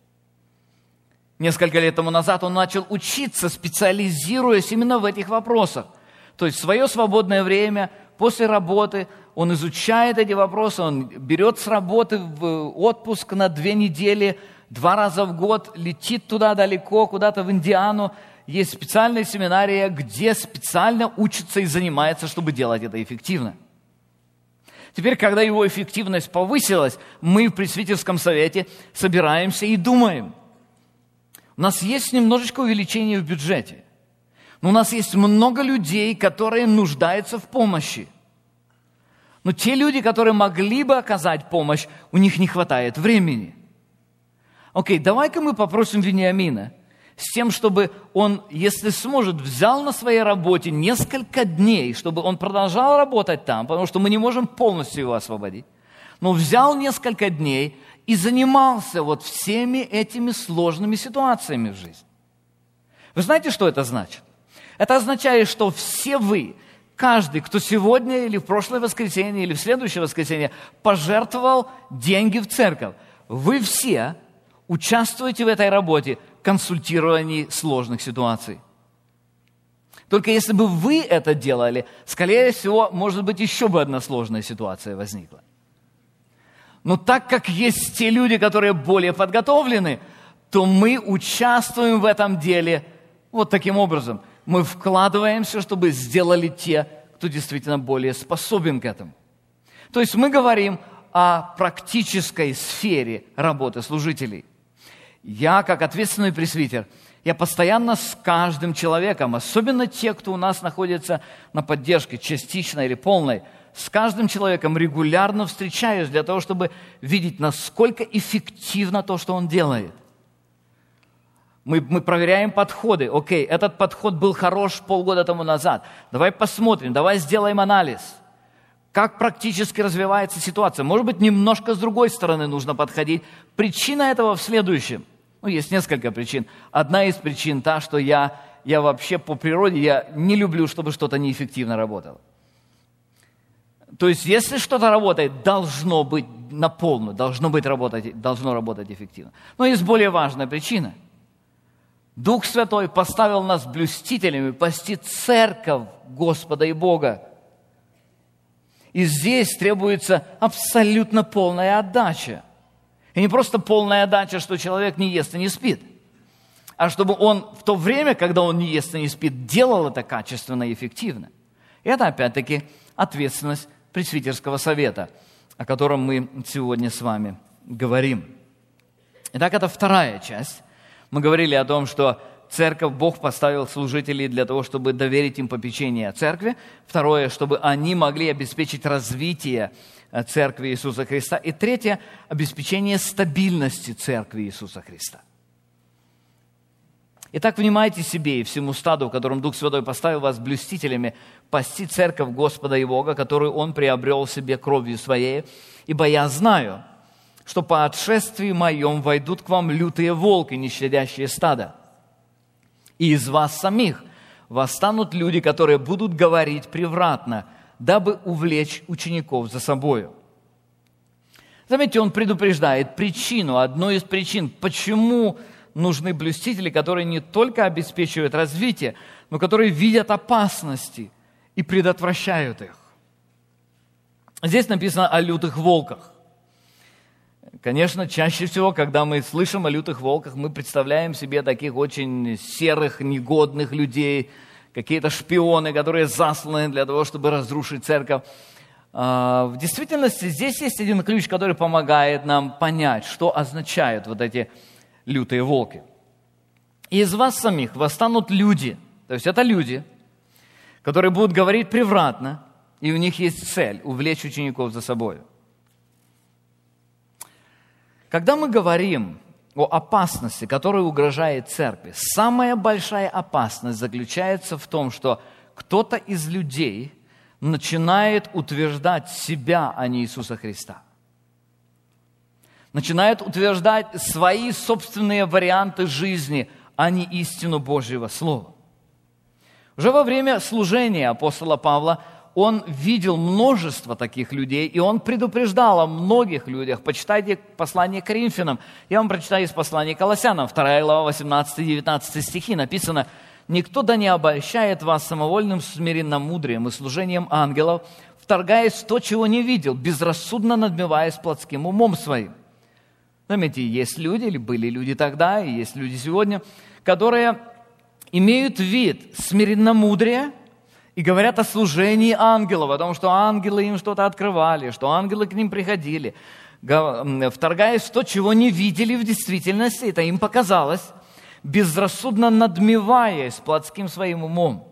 Несколько лет тому назад он начал учиться, специализируясь именно в этих вопросах. То есть в свое свободное время, после работы, он изучает эти вопросы, он берет с работы в отпуск на две недели, два раза в год, летит туда далеко, куда-то в Индиану. Есть специальная семинария, где специально учится и занимается, чтобы делать это эффективно. Теперь, когда его эффективность повысилась, мы в Пресвитерском совете собираемся и думаем. У нас есть немножечко увеличение в бюджете, но у нас есть много людей, которые нуждаются в помощи. Но те люди, которые могли бы оказать помощь, у них не хватает времени. Окей, давай-ка мы попросим Вениамина с тем, чтобы он, если сможет, взял на своей работе несколько дней, чтобы он продолжал работать там, потому что мы не можем полностью его освободить, но взял несколько дней и занимался вот всеми этими сложными ситуациями в жизни. Вы знаете, что это значит? Это означает, что все вы, каждый, кто сегодня или в прошлое воскресенье, или в следующее воскресенье пожертвовал деньги в церковь, вы все участвуете в этой работе, консультировании сложных ситуаций. Только если бы вы это делали, скорее всего, может быть, еще бы одна сложная ситуация возникла. Но так как есть те люди, которые более подготовлены, то мы участвуем в этом деле вот таким образом. Мы вкладываемся, чтобы сделали те, кто действительно более способен к этому. То есть мы говорим о практической сфере работы служителей. Я, как ответственный пресвитер, я постоянно с каждым человеком, особенно те, кто у нас находится на поддержке, частичной или полной, с каждым человеком регулярно встречаюсь для того, чтобы видеть, насколько эффективно то, что он делает. Мы, мы проверяем подходы. Окей, этот подход был хорош полгода тому назад. Давай посмотрим, давай сделаем анализ. Как практически развивается ситуация. Может быть, немножко с другой стороны нужно подходить. Причина этого в следующем. Ну, есть несколько причин. Одна из причин та, что я, я вообще по природе я не люблю, чтобы что-то неэффективно работало. То есть, если что-то работает, должно быть на полную, должно, быть работать, должно работать эффективно. Но есть более важная причина. Дух Святой поставил нас блюстителями пасти церковь Господа и Бога. И здесь требуется абсолютно полная отдача. И не просто полная отдача, что человек не ест и не спит, а чтобы он в то время, когда он не ест и не спит, делал это качественно и эффективно. И это, опять-таки, ответственность Пресвитерского совета, о котором мы сегодня с вами говорим. Итак, это вторая часть. Мы говорили о том, что церковь, Бог поставил служителей для того, чтобы доверить им попечение о церкви. Второе, чтобы они могли обеспечить развитие церкви Иисуса Христа. И третье, обеспечение стабильности церкви Иисуса Христа. Итак, внимайте себе и всему стаду, в котором Дух Святой поставил вас блюстителями, пасти церковь Господа и Бога, которую Он приобрел себе кровью Своей. Ибо я знаю, что по отшествии моем войдут к вам лютые волки, не щадящие стада. И из вас самих восстанут люди, которые будут говорить превратно, дабы увлечь учеников за собою. Заметьте, он предупреждает причину, одну из причин, почему нужны блюстители, которые не только обеспечивают развитие, но которые видят опасности и предотвращают их. Здесь написано о лютых волках. Конечно, чаще всего, когда мы слышим о лютых волках, мы представляем себе таких очень серых, негодных людей, какие-то шпионы, которые засланы для того, чтобы разрушить церковь. В действительности здесь есть один ключ, который помогает нам понять, что означают вот эти лютые волки. Из вас самих восстанут люди, то есть это люди, которые будут говорить превратно, и у них есть цель – увлечь учеников за собой. Когда мы говорим о опасности, которая угрожает церкви, самая большая опасность заключается в том, что кто-то из людей начинает утверждать себя, а не Иисуса Христа. Начинает утверждать свои собственные варианты жизни, а не истину Божьего Слова. Уже во время служения апостола Павла он видел множество таких людей, и он предупреждал о многих людях. Почитайте послание к Коринфянам. Я вам прочитаю из послания к Колоссянам, вторая глава, восемнадцатый-девятнадцатый стихи. Написано: «Никто да не обольщает вас самовольным смиренномудрием и служением ангелов, вторгаясь в то, чего не видел, безрассудно надмеваясь плотским умом своим». Заметьте, есть люди, или были люди тогда, и есть люди сегодня, которые имеют вид смиренномудрия и говорят о служении ангелов, о том, что ангелы им что-то открывали, что ангелы к ним приходили, вторгаясь в то, чего не видели в действительности, это им показалось, безрассудно надмеваясь плотским своим умом.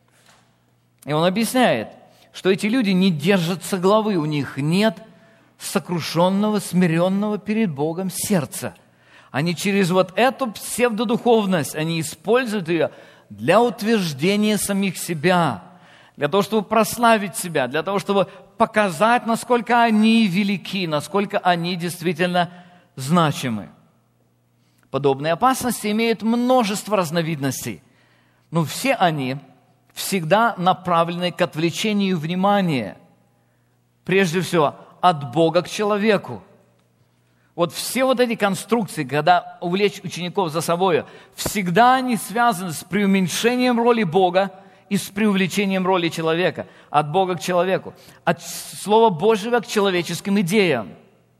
И он объясняет, что эти люди не держатся главы, у них нет сокрушенного, смиренного перед Богом сердца. Они через вот эту псевдодуховность, они используют ее для утверждения самих себя, для того, чтобы прославить себя, для того, чтобы показать, насколько они велики, насколько они действительно значимы. Подобные опасности имеют множество разновидностей, но все они всегда направлены к отвлечению внимания, прежде всего, от Бога к человеку. Вот все вот эти конструкции, когда увлечь учеников за собой, всегда они связаны с преуменьшением роли Бога и с преувеличением роли человека, от Бога к человеку, от Слова Божьего к человеческим идеям.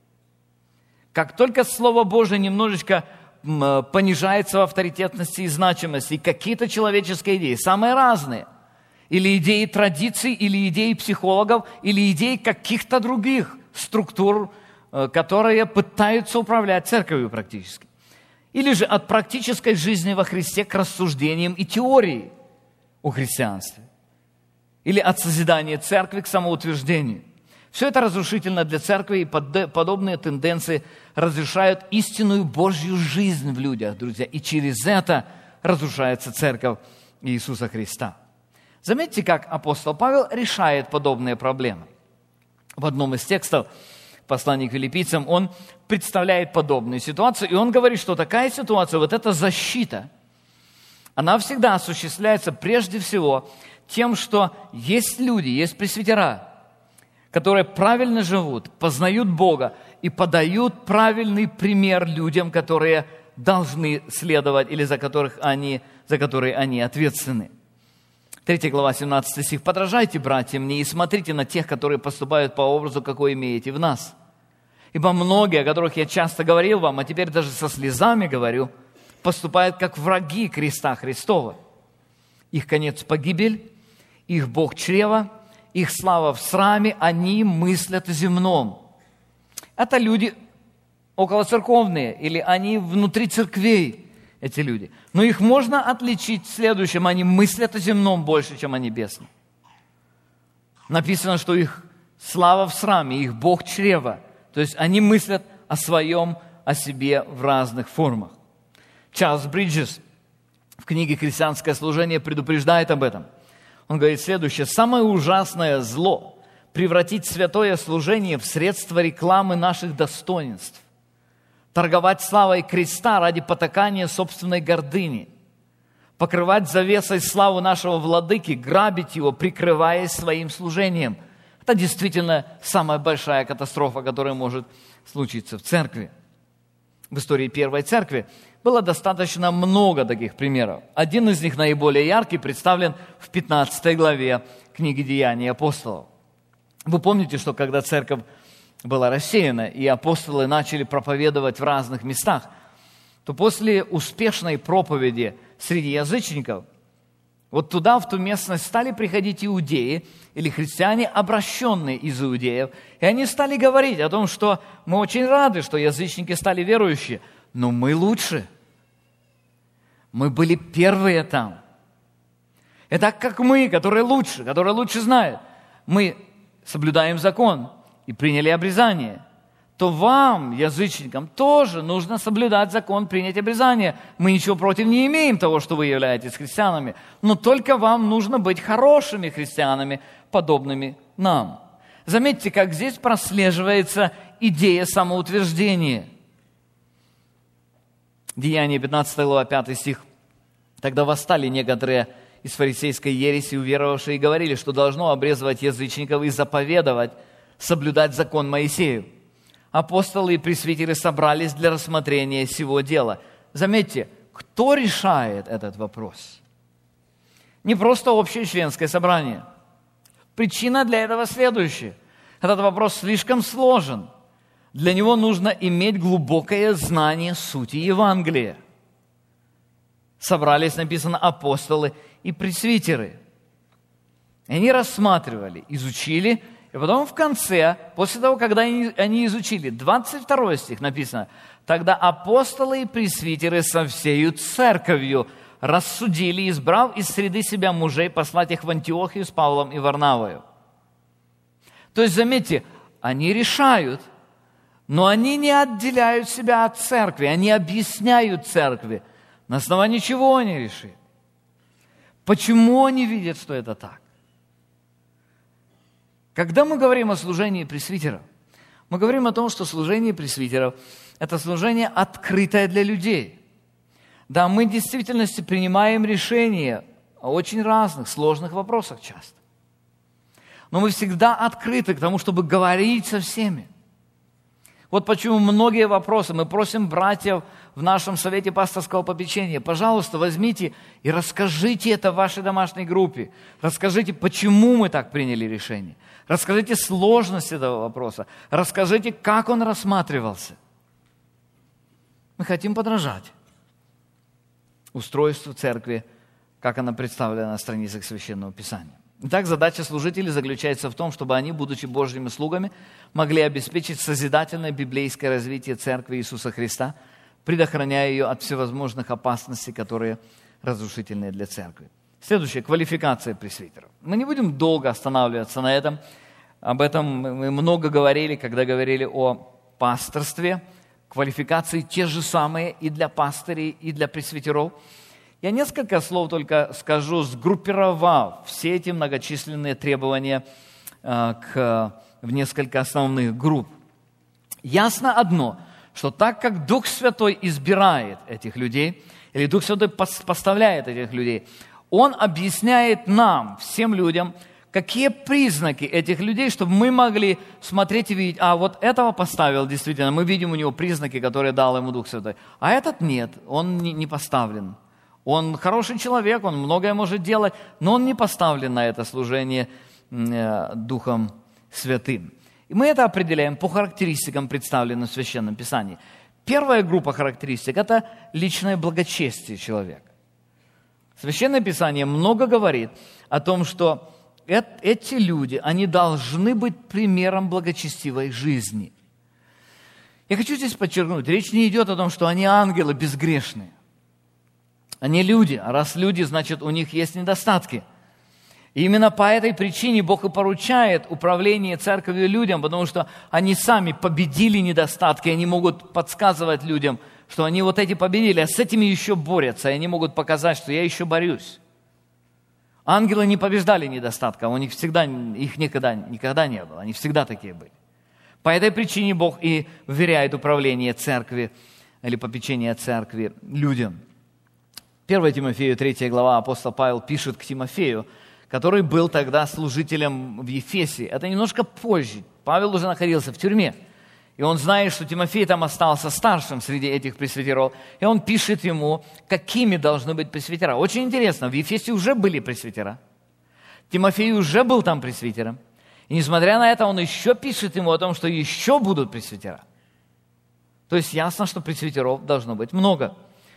Как только Слово Божие немножечко понижается в авторитетности и значимости, и какие-то человеческие идеи, самые разные, или идеи традиций, или идеи психологов, или идеи каких-то других структур, которые пытаются управлять церковью практически. Или же от практической жизни во Христе к рассуждениям и теории о христианстве. Или от созидания церкви к самоутверждению. Все это разрушительно для церкви, и подобные тенденции разрушают истинную Божью жизнь в людях, друзья. И через это разрушается церковь Иисуса Христа. Заметьте, как апостол Павел решает подобные проблемы. В одном из текстов послания к филиппийцам он представляет подобную ситуацию, и он говорит, что такая ситуация, вот эта защита, она всегда осуществляется прежде всего тем, что есть люди, есть пресвитера, которые правильно живут, познают Бога и подают правильный пример людям, которые должны следовать или за, которых они, за которые они ответственны. третья глава, семнадцатый стих. «Подражайте, братья, мне и смотрите на тех, которые поступают по образу, какой имеете в нас. Ибо многие, о которых я часто говорил вам, а теперь даже со слезами говорю, поступают как враги креста Христова. Их конец – погибель, их Бог – чрево, их слава в сраме, они мыслят о земном». Это люди околоцерковные, или они внутри церквей, эти люди. Но их можно отличить следующим: они мыслят о земном больше, чем о небесном. Написано, что их слава в сраме, их Бог – чрево. То есть они мыслят о своем, о себе в разных формах. Чарльз Бриджес в книге «Христианское служение» предупреждает об этом. Он говорит следующее: «Самое ужасное зло – превратить святое служение в средство рекламы наших достоинств, торговать славой креста ради потакания собственной гордыни, покрывать завесой славу нашего владыки, грабить его, прикрываясь своим служением». Это действительно самая большая катастрофа, которая может случиться в церкви. В истории первой церкви было достаточно много таких примеров. Один из них, наиболее яркий, представлен в пятнадцатой главе книги «Деяний апостолов». Вы помните, что когда церковь была рассеяна, и апостолы начали проповедовать в разных местах, то после успешной проповеди среди язычников Вот туда, в ту местность, стали приходить иудеи или христиане, обращенные из иудеев. И они стали говорить о том, что мы очень рады, что язычники стали верующие, но мы лучше. Мы были первые там. Это как мы, которые лучше, которые лучше знают. Мы соблюдаем закон и приняли обрезание. То вам, язычникам, тоже нужно соблюдать закон, принять обрезание. Мы ничего против не имеем того, что вы являетесь христианами, но только вам нужно быть хорошими христианами, подобными нам. Заметьте, как здесь прослеживается идея самоутверждения. Деяния пятнадцатая глава, пятый стих. «Тогда восстали некоторые из фарисейской ереси, уверовавшие, и говорили, что должно обрезывать язычников и заповедовать соблюдать закон Моисеев. Апостолы и пресвитеры собрались для рассмотрения сего дела». Заметьте, кто решает этот вопрос? Не просто общее членское собрание. Причина для этого следующая. Этот вопрос слишком сложен. Для него нужно иметь глубокое знание сути Евангелия. Собрались, написано, апостолы и пресвитеры. И они рассматривали, изучили. И потом в конце, после того, когда они, они изучили, двадцать второй стих написано, «Тогда апостолы и пресвитеры со всею церковью рассудили, избрав из среды себя мужей, послать их в Антиохию с Павлом и Варнавою». То есть, заметьте, они решают, но они не отделяют себя от церкви, они объясняют церкви, на основании чего они решили. Почему они видят, что это так? Когда мы говорим о служении пресвитеров, мы говорим о том, что служение пресвитеров – это служение открытое для людей. Да, мы в действительности принимаем решения о очень разных, сложных вопросах часто. Но мы всегда открыты к тому, чтобы говорить со всеми. Вот почему многие вопросы мы просим братьев в нашем совете пасторского попечения: пожалуйста, возьмите и расскажите это в вашей домашней группе. Расскажите, почему мы так приняли решение. Расскажите сложность этого вопроса. Расскажите, как он рассматривался. Мы хотим подражать устройству церкви, как она представлена на страницах Священного Писания. Итак, задача служителей заключается в том, чтобы они, будучи Божьими слугами, могли обеспечить созидательное библейское развитие Церкви Иисуса Христа, предохраняя ее от всевозможных опасностей, которые разрушительны для Церкви. Следующее – квалификация пресвитеров. Мы не будем долго останавливаться на этом. Об этом мы много говорили, когда говорили о пасторстве. Квалификации те же самые и для пастырей, и для пресвитеров. Я несколько слов только скажу, сгруппировав все эти многочисленные требования э, к, в несколько основных групп. Ясно одно, что так как Дух Святой избирает этих людей, или Дух Святой поставляет этих людей, Он объясняет нам, всем людям, какие признаки этих людей, чтобы мы могли смотреть и видеть: а вот этого поставил действительно, мы видим у него признаки, которые дал ему Дух Святой, а этот нет, он не поставлен. Он хороший человек, он многое может делать, но он не поставлен на это служение э, Духом Святым. И мы это определяем по характеристикам, представленным в Священном Писании. Первая группа характеристик – это личное благочестие человека. Священное Писание много говорит о том, что э- эти люди, они должны быть примером благочестивой жизни. Я хочу здесь подчеркнуть, речь не идет о том, что они ангелы безгрешные. Они люди, а раз люди, значит, у них есть недостатки. И именно по этой причине Бог и поручает управление церковью людям, потому что они сами победили недостатки, они могут подсказывать людям, что они вот эти победили, а с этими еще борются, и они могут показать, что я еще борюсь. Ангелы не побеждали недостатка, у них всегда, их никогда, никогда не было, они всегда такие были. По этой причине Бог и вверяет управление церкви или попечение церкви людям. первое Тимофею, третья глава, апостол Павел пишет к Тимофею, который был тогда служителем в Ефесе. Это немножко позже. Павел уже находился в тюрьме. И он знает, что Тимофей там остался старшим среди этих пресвитеров. И он пишет ему, какими должны быть пресвитера. Очень интересно, в Ефесе уже были пресвитера. Тимофей уже был там пресвитером. И несмотря на это, он еще пишет ему о том, что еще будут пресвитера. То есть ясно, что пресвитеров должно быть много.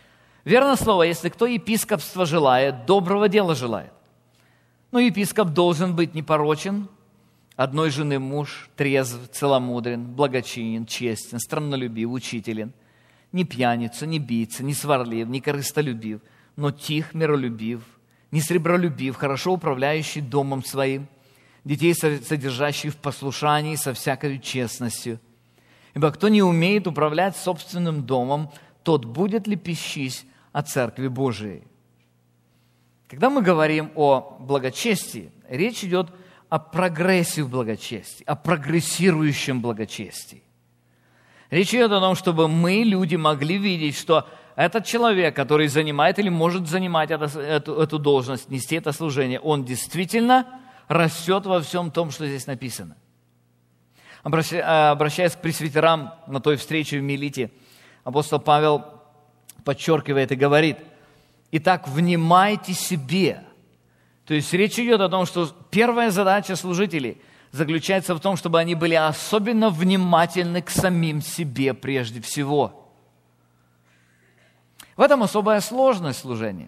Верно слово, если кто епископство желает, доброго дела желает. Но епископ должен быть непорочен, одной жены муж, трезв, целомудрен, благочинен, честен, страннолюбив, учителен, не пьяница, не бийца, не сварлив, не корыстолюбив, но тих, миролюбив, не сребролюбив, хорошо управляющий домом своим, детей содержащих в послушании со всякой честностью. Ибо кто не умеет управлять собственным домом, тот будет лепещись о Церкви Божией. Когда мы говорим о благочестии, речь идет о прогрессе в благочестии, о прогрессирующем благочестии. Речь идет о том, чтобы мы, люди, могли видеть, что этот человек, который занимает или может занимать это, эту, эту должность, нести это служение, он действительно растет во всем том, что здесь написано. Обращаясь к пресвитерам на той встрече в Милите, апостол Павел подчеркивает и говорит: «Итак, внимайте себе». То есть речь идет о том, что первая задача служителей заключается в том, чтобы они были особенно внимательны к самим себе прежде всего. В этом особая сложность служения.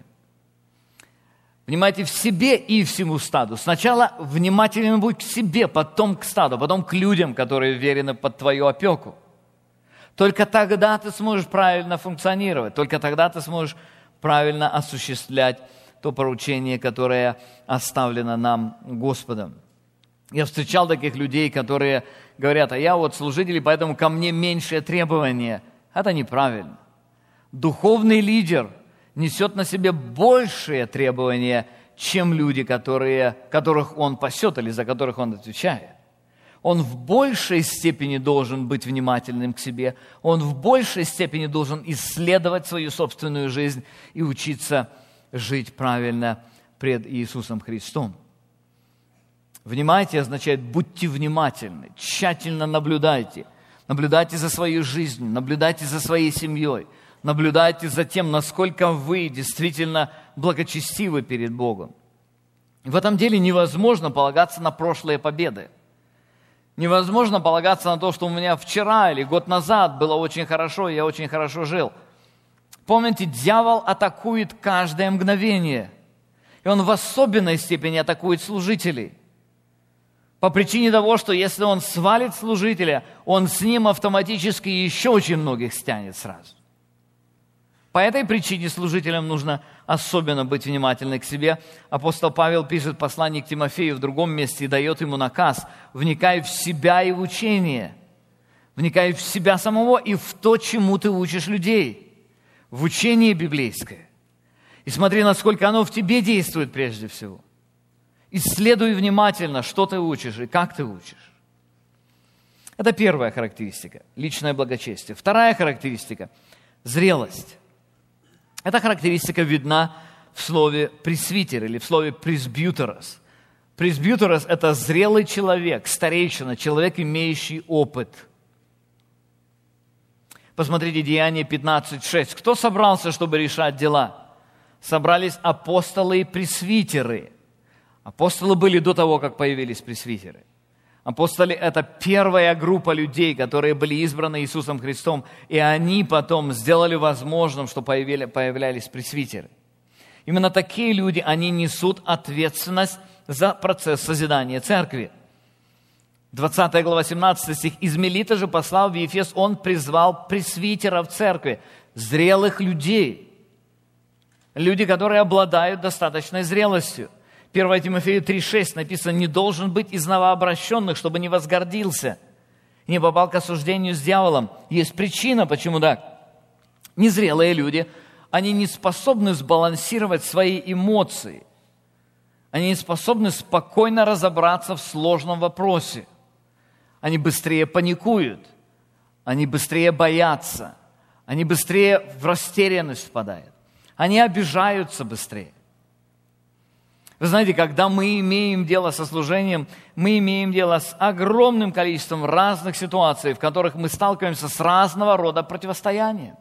Внимайте в себе и всему стаду. Сначала внимателен будь к себе, потом к стаду, потом к людям, которые верены под твою опеку. Только тогда ты сможешь правильно функционировать, только тогда ты сможешь правильно осуществлять то поручение, которое оставлено нам Господом. Я встречал таких людей, которые говорят: а я вот служитель, поэтому ко мне меньшее требование. Это неправильно. Духовный лидер несет на себе большие требования, чем люди, которые, которых он пасет или за которых он отвечает. Он в большей степени должен быть внимательным к себе, он в большей степени должен исследовать свою собственную жизнь и учиться жить правильно пред Иисусом Христом. Внимайте означает будьте внимательны, тщательно наблюдайте. Наблюдайте за своей жизнью, наблюдайте за своей семьей, наблюдайте за тем, насколько вы действительно благочестивы перед Богом. В этом деле невозможно полагаться на прошлые победы. Невозможно полагаться на то, что у меня вчера или год назад было очень хорошо, и я очень хорошо жил. Помните, дьявол атакует каждое мгновение. И он в особенной степени атакует служителей. По причине того, что если он свалит служителя, он с ним автоматически еще очень многих стянет сразу. По этой причине служителям нужно особенно быть внимательны к себе. Апостол Павел пишет послание к Тимофею в другом месте и дает ему наказ: вникай в себя и в учение, вникай в себя самого и в то, чему ты учишь людей, в учение библейское. И смотри, насколько оно в тебе действует прежде всего. Исследуй внимательно, что ты учишь и как ты учишь. Это первая характеристика – личное благочестие. Вторая характеристика – зрелость. Эта характеристика видна в слове «пресвитер» или в слове «пресбьютерос». Пресбьютерос – это зрелый человек, старейшина, человек, имеющий опыт. Посмотрите Деяния пятнадцать шесть. Кто собрался, чтобы решать дела? Собрались апостолы и пресвитеры. Апостолы были до того, как появились пресвитеры. Апостоли – это первая группа людей, которые были избраны Иисусом Христом, и они потом сделали возможным, что появлялись пресвитеры. Именно такие люди, они несут ответственность за процесс созидания церкви. двадцатая глава, семнадцатый стих. «Из Милита же, послав в Ефес, он призвал пресвитеров церкви», зрелых людей, люди, которые обладают достаточной зрелостью. первое Тимофею три шесть написано: «Не должен быть из новообращенных, чтобы не возгордился, не попал к осуждению с дьяволом». Есть причина, почему так. Незрелые люди, они не способны сбалансировать свои эмоции. Они не способны спокойно разобраться в сложном вопросе. Они быстрее паникуют, они быстрее боятся, они быстрее в растерянность впадают, они обижаются быстрее. Вы знаете, когда мы имеем дело со служением, мы имеем дело с огромным количеством разных ситуаций, в которых мы сталкиваемся с разного рода противостоянием.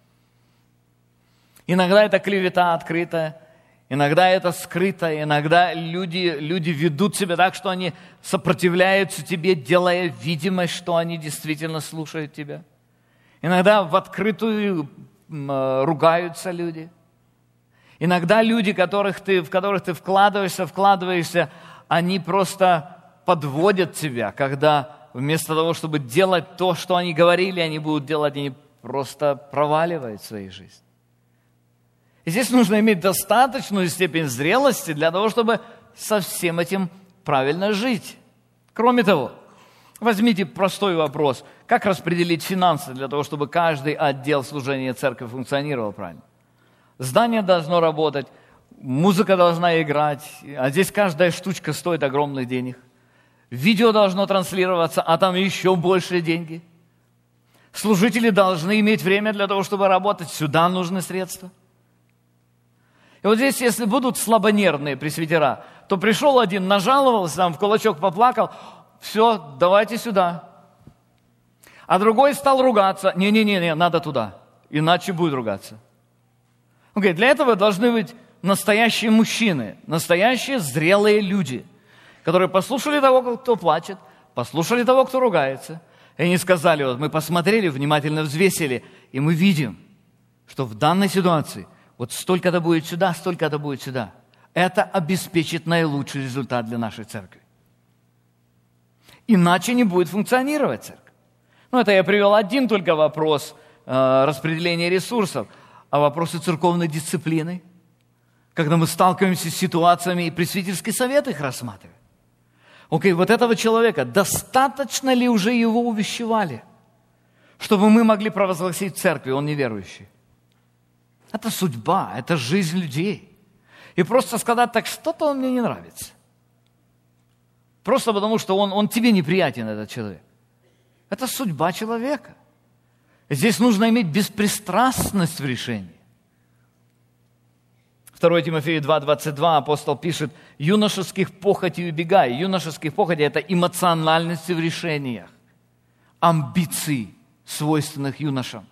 Иногда это клевета открытая, иногда это скрытое, иногда люди, люди ведут себя так, что они сопротивляются тебе, делая видимость, что они действительно слушают тебя. Иногда в открытую ругаются люди. Иногда люди, которых ты, в которых ты вкладываешься, вкладываешься, они просто подводят тебя, когда вместо того, чтобы делать то, что они говорили, они будут делать, они просто проваливают в своей жизни. И здесь нужно иметь достаточную степень зрелости для того, чтобы со всем этим правильно жить. Кроме того, возьмите простой вопрос. Как распределить финансы для того, чтобы каждый отдел служения церкви функционировал правильно? Здание должно работать, музыка должна играть, а здесь каждая штучка стоит огромных денег. Видео должно транслироваться, а там еще больше деньги. Служители должны иметь время для того, чтобы работать. Сюда нужны средства. И вот здесь, если будут слабонервные пресвитера, то пришел один, нажаловался, там в кулачок поплакал, все, давайте сюда. А другой стал ругаться, не-не-не, надо туда, иначе будет ругаться. Он говорит, для этого должны быть настоящие мужчины, настоящие зрелые люди, которые послушали того, кто плачет, послушали того, кто ругается, и они сказали, вот мы посмотрели, внимательно взвесили, и мы видим, что в данной ситуации вот столько-то будет сюда, столько-то будет сюда. Это обеспечит наилучший результат для нашей церкви. Иначе не будет функционировать церковь. Ну, это я привел один только вопрос э, распределения ресурсов, а вопросы церковной дисциплины, когда мы сталкиваемся с ситуациями, и пресвитерский совет их рассматривает. Окей, вот этого человека, достаточно ли уже его увещевали, чтобы мы могли провозгласить в церкви, он неверующий? Это судьба, это жизнь людей. И просто сказать так, что-то он мне не нравится. Просто потому, что он, он тебе неприятен, этот человек. Это судьба человека. Здесь нужно иметь беспристрастность в решении. второе Тимофею два двадцать два апостол пишет, юношеских похотей убегай. Юношеских похотей – это эмоциональности в решениях, амбиций, свойственных юношам.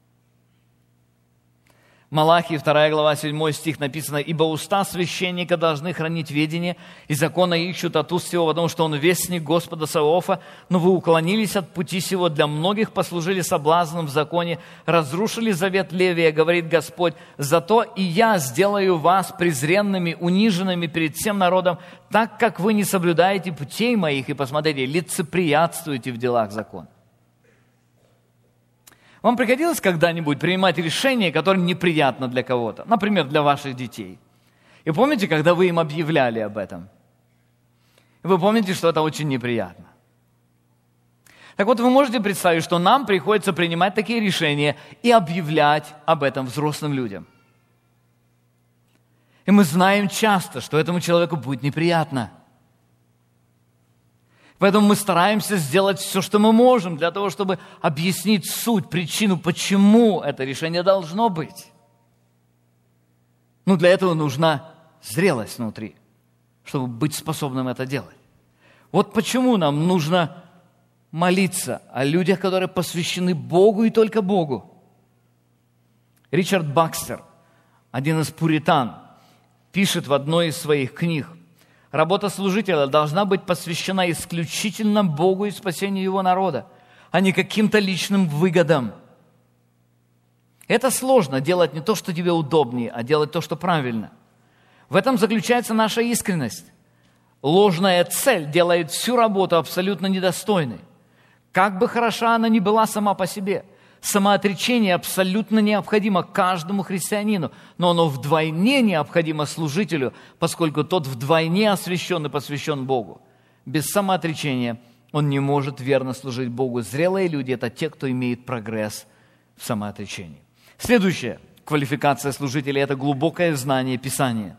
Малахии, вторая глава, седьмой стих написано, «Ибо уста священника должны хранить ведение, и закона ищут от уст его, потому что он вестник Господа Саваофа, но вы уклонились от пути сего, для многих послужили соблазном в законе, разрушили завет Левия, говорит Господь, зато и я сделаю вас презренными, униженными перед всем народом, так как вы не соблюдаете путей моих, и, посмотрите, лицеприятствуете в делах закона». Вам приходилось когда-нибудь принимать решение, которое неприятно для кого-то? Например, для ваших детей. И помните, когда вы им объявляли об этом? Вы помните, что это очень неприятно. Так вот, вы можете представить, что нам приходится принимать такие решения и объявлять об этом взрослым людям. И мы знаем часто, что этому человеку будет неприятно. Поэтому мы стараемся сделать все, что мы можем, для того, чтобы объяснить суть, причину, почему это решение должно быть. Ну, для этого нужна зрелость внутри, чтобы быть способным это делать. Вот почему нам нужно молиться о людях, которые посвящены Богу и только Богу. Ричард Бакстер, один из пуритан, пишет в одной из своих книг, работа служителя должна быть посвящена исключительно Богу и спасению Его народа, а не каким-то личным выгодам. Это сложно, делать не то, что тебе удобнее, а делать то, что правильно. В этом заключается наша искренность. Ложная цель делает всю работу абсолютно недостойной. Как бы хороша она ни была сама по себе, самоотречение абсолютно необходимо каждому христианину, но оно вдвойне необходимо служителю, поскольку тот вдвойне освящен и посвящен Богу. Без самоотречения он не может верно служить Богу. Зрелые люди – это те, кто имеет прогресс в самоотречении. Следующая квалификация служителей – это глубокое знание Писания.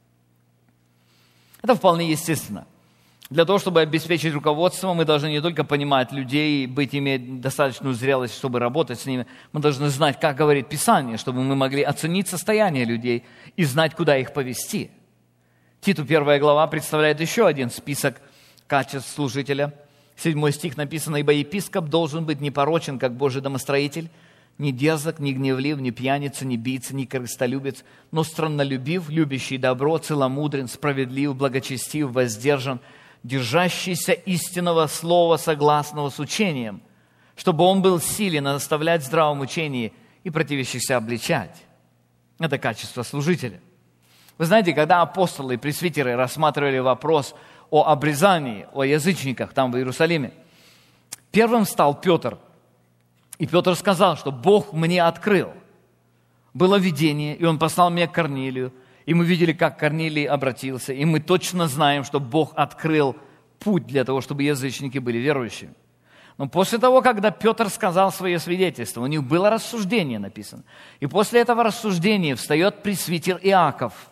Это вполне естественно. Для того, чтобы обеспечить руководство, мы должны не только понимать людей, быть, иметь достаточную зрелость, чтобы работать с ними. Мы должны знать, как говорит Писание, чтобы мы могли оценить состояние людей и знать, куда их повести. Титу первая глава представляет еще один список качеств служителя. Седьмой стих написано: «Ибо епископ должен быть непорочен, как Божий домостроитель, не дерзок, не гневлив, не пьяница, не бийца, не корыстолюбец, но страннолюбив, любящий добро, целомудрен, справедлив, благочестив, воздержан, держащийся истинного слова, согласного с учением, чтобы он был силен наставлять в здравом учении и противящихся обличать. Это качество служителя. Вы знаете, когда апостолы и пресвитеры рассматривали вопрос о обрезании, о язычниках там в Иерусалиме, первым стал Петр. И Петр сказал, что Бог мне открыл. Было видение, и он послал меня к Корнилию. И мы видели, как Корнилий обратился. И мы точно знаем, что Бог открыл путь для того, чтобы язычники были верующими. Но после того, когда Петр сказал свое свидетельство, у них было рассуждение написано. И после этого рассуждения встает пресвитер Иаков.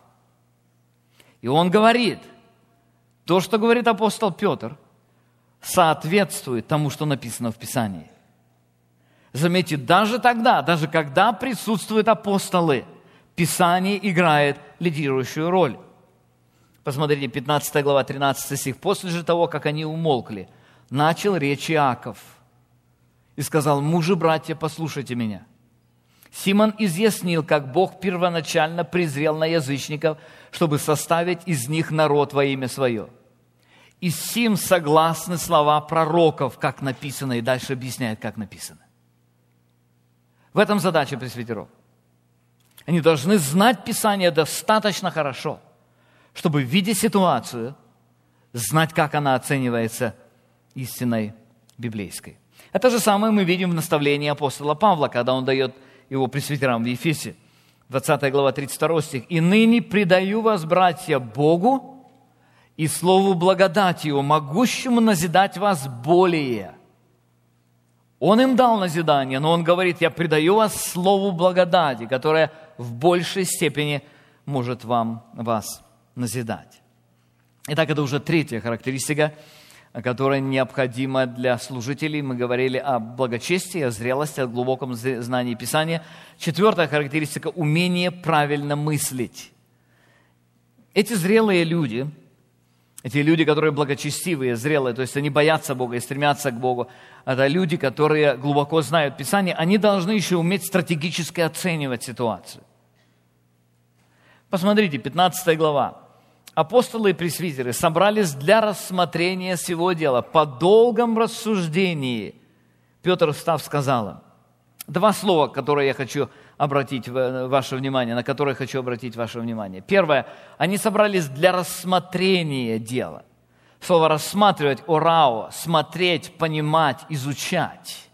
И он говорит, то, что говорит апостол Петр, соответствует тому, что написано в Писании. Заметьте, даже тогда, даже когда присутствуют апостолы, Писание играет лидирующую роль. Посмотрите, пятнадцатая глава, тринадцатый стих. «После же того, как они умолкли, начал речь Иаков и сказал: мужи, братья, послушайте меня. Симон изъяснил, как Бог первоначально презрел на язычников, чтобы составить из них народ во имя свое. И с сим согласны слова пророков, как написано», и дальше объясняет, как написано. В этом задача пресвитеров. Они должны знать Писание достаточно хорошо, чтобы, видя ситуацию, знать, как она оценивается истиной библейской. Это же самое мы видим в наставлении апостола Павла, когда он дает его пресвитерам в Ефесе. двадцатая глава, тридцать второй стих. «И ныне предаю вас, братья, Богу и слову благодати Его, могущему назидать вас более». Он им дал назидание, но он говорит: я предаю вас слову благодати, которое в большей степени может вам, вас назидать. Итак, это уже третья характеристика, которая необходима для служителей. Мы говорили о благочестии, о зрелости, о глубоком знании Писания. Четвертая характеристика – умение правильно мыслить. Эти зрелые люди, эти люди, которые благочестивые, зрелые, то есть они боятся Бога и стремятся к Богу, это люди, которые глубоко знают Писание, они должны еще уметь стратегически оценивать ситуацию. Посмотрите, пятнадцатая глава. Апостолы и пресвитеры собрались для рассмотрения сего дела. По долгом рассуждении Петр, встав, сказал им. Два слова, которые я хочу обратить ваше внимание, на которые хочу обратить ваше внимание. Первое. Они собрались для рассмотрения дела. Слово «рассматривать» – орао, смотреть, понимать, изучать.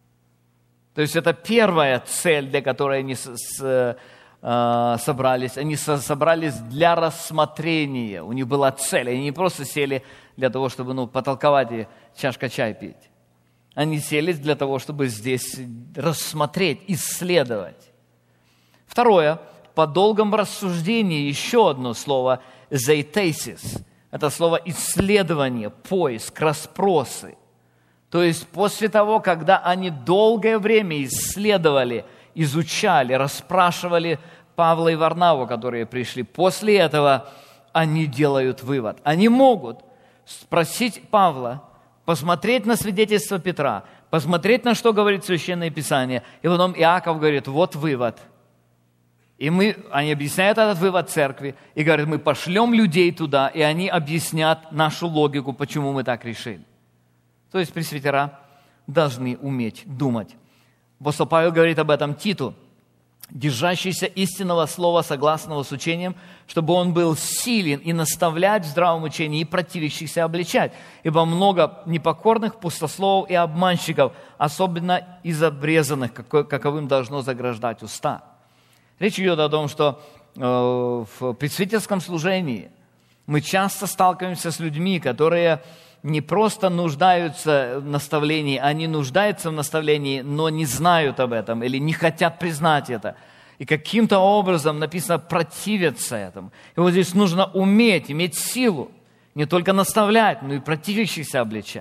То есть это первая цель, для которой они с, с, э, собрались. Они со, собрались для рассмотрения. У них была цель. Они не просто сели для того, чтобы ну, потолковать и чашка чая пить. Они сели для того, чтобы здесь рассмотреть, исследовать. Второе. По долгом рассуждении еще одно слово «зейтесис». Это слово «исследование», «поиск», «расспросы». То есть после того, когда они долгое время исследовали, изучали, расспрашивали Павла и Варнаву, которые пришли, после этого они делают вывод. Они могут спросить Павла, посмотреть на свидетельство Петра, посмотреть, на что говорит Священное Писание, и потом Иаков говорит: вот вывод. И мы, они объясняют этот вывод церкви и говорят: мы пошлем людей туда, и они объяснят нашу логику, почему мы так решили. То есть пресвитера должны уметь думать. Апостол Павел говорит об этом Титу: держащийся истинного слова, согласного с учением, чтобы он был силен и наставлять в здравом учении, и противящихся обличать. Ибо много непокорных, пустословов и обманщиков, особенно из обрезанных, каковым должно заграждать уста. Речь идет о том, что э, в пресвитерском служении мы часто сталкиваемся с людьми, которые не просто нуждаются в наставлении, они нуждаются в наставлении, но не знают об этом или не хотят признать это. И каким-то образом, написано, противятся этому. И вот здесь нужно уметь, иметь силу, не только наставлять, но и противящихся обличать.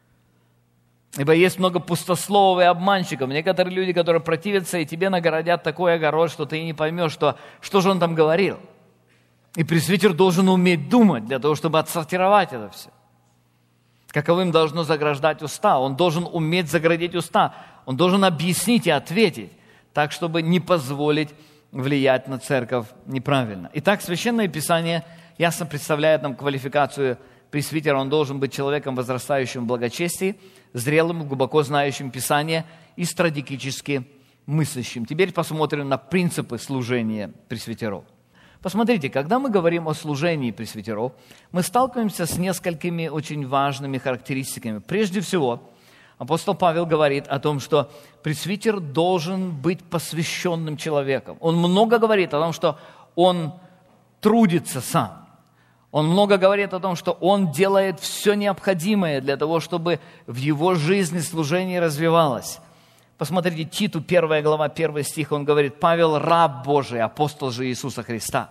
Ибо есть много пустословов и обманщиков. Некоторые люди, которые противятся, и тебе нагородят такой огород, что ты и не поймешь, что, что же он там говорил. И пресвитер должен уметь думать для того, чтобы отсортировать это все. Каковым должно заграждать уста. Он должен уметь заградить уста. Он должен объяснить и ответить, так, чтобы не позволить влиять на церковь неправильно. Итак, Священное Писание ясно представляет нам квалификацию пресвитера. Он должен быть человеком, возрастающим в благочестии, зрелым, глубоко знающим Писание и стратегически мыслящим. Теперь посмотрим на принципы служения пресвитеров. Посмотрите, когда мы говорим о служении пресвитеров, мы сталкиваемся с несколькими очень важными характеристиками. Прежде всего, апостол Павел говорит о том, что пресвитер должен быть посвященным человеком. Он много говорит о том, что он трудится сам. Он много говорит о том, что он делает все необходимое для того, чтобы в его жизни служение развивалось. Посмотрите, Титу, первая глава, первый стих, он говорит: Павел, раб Божий, апостол же Иисуса Христа.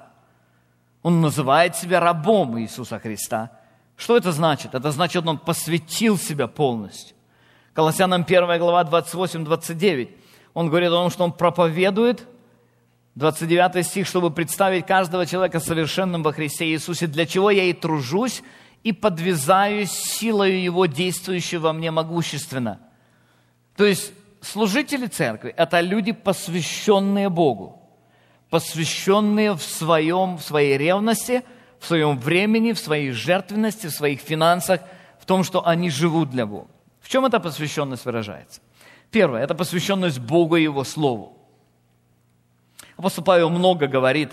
Он называет себя рабом Иисуса Христа. Что это значит? Это значит, он посвятил себя полностью. Колоссянам первая глава, двадцать восемь двадцать девять. Он говорит о том, что он проповедует, двадцать девятый стих, чтобы представить каждого человека совершенным во Христе Иисусе, для чего я и тружусь, и подвязаюсь силою Его, действующей во мне могущественно. То есть, служители церкви – это люди, посвященные Богу, посвященные в, своем, в своей ревности, в своем времени, в своей жертвенности, в своих финансах, в том, что они живут для Бога. В чем эта посвященность выражается? Первое – это посвященность Богу и Его Слову. Апостол Павел много говорит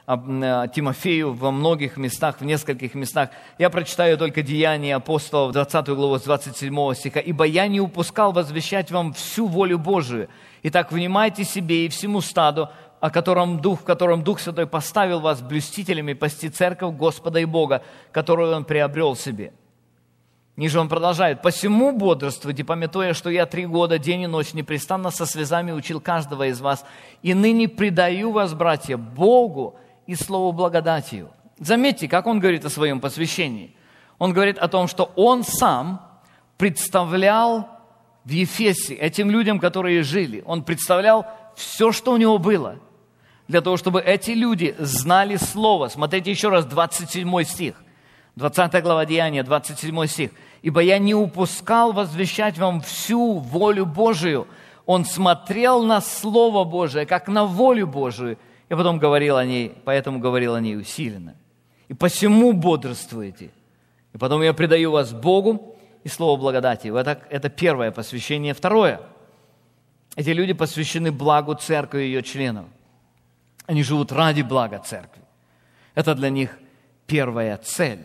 о Тимофею во многих местах, в нескольких местах. Я прочитаю только Деяния апостолов, двадцатую главу, с двадцать седьмого стиха. «Ибо я не упускал возвещать вам всю волю Божию. Итак, внимайте себе и всему стаду, о котором Дух, в котором Дух Святой поставил вас блюстителями пасти церковь Господа и Бога, которую Он приобрел себе». Ниже он продолжает: «Посему бодрствуйте, памятуя, что я три года, день и ночь, непрестанно со слезами учил каждого из вас, и ныне предаю вас, братья, Богу и Слову благодатью». Заметьте, как он говорит о своем посвящении. Он говорит о том, что он сам представлял в Ефесе этим людям, которые жили, он представлял все, что у него было, для того, чтобы эти люди знали Слово. Смотрите еще раз, двадцать седьмой стих. двадцатая глава Деяния, двадцать седьмой стих. «Ибо я не упускал возвещать вам всю волю Божию». Он смотрел на Слово Божие, как на волю Божию, и потом говорил о ней, поэтому говорил о ней усиленно. «И посему бодрствуете». И потом я предаю вас Богу и Слову благодати. Это, это первое посвящение. Второе. Эти люди посвящены благу церкви и ее членов. Они живут ради блага церкви. Это для них первая цель.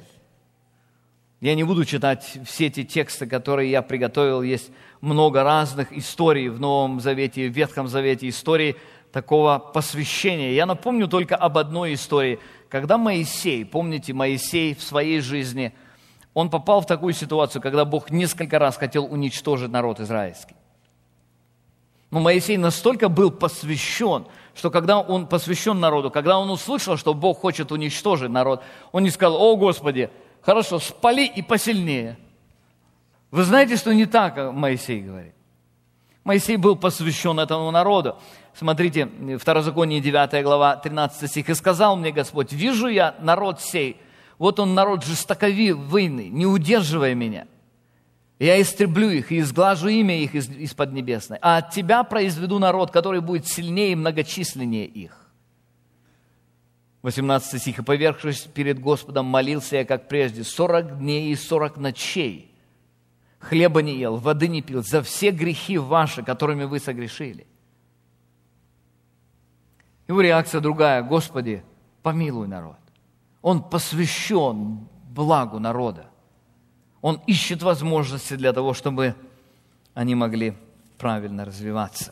Я не буду читать все эти тексты, которые я приготовил. Есть много разных историй в Новом Завете и в Ветхом Завете, истории такого посвящения. Я напомню только об одной истории. Когда Моисей, помните, Моисей в своей жизни, он попал в такую ситуацию, когда Бог несколько раз хотел уничтожить народ израильский. Но Моисей настолько был посвящен, что когда он посвящен народу, когда он услышал, что Бог хочет уничтожить народ, он не сказал: «О, Господи, хорошо, спали и посильнее». Вы знаете, что не так Моисей говорит. Моисей был посвящен этому народу. Смотрите, Второзаконие, девятая глава, тринадцатый стих. «И сказал мне Господь: вижу я народ сей, вот он народ жестоковыйный, не удерживая меня. Я истреблю их и изглажу имя их из, из-под небесной, а от тебя произведу народ, который будет сильнее и многочисленнее их». восемнадцатый стих. «И поверхшись перед Господом, молился я, как прежде, сорок дней и сорок ночей. Хлеба не ел, воды не пил, за все грехи ваши, которыми вы согрешили». Его реакция другая: «Господи, помилуй народ». Он посвящен благу народа. Он ищет возможности для того, чтобы они могли правильно развиваться.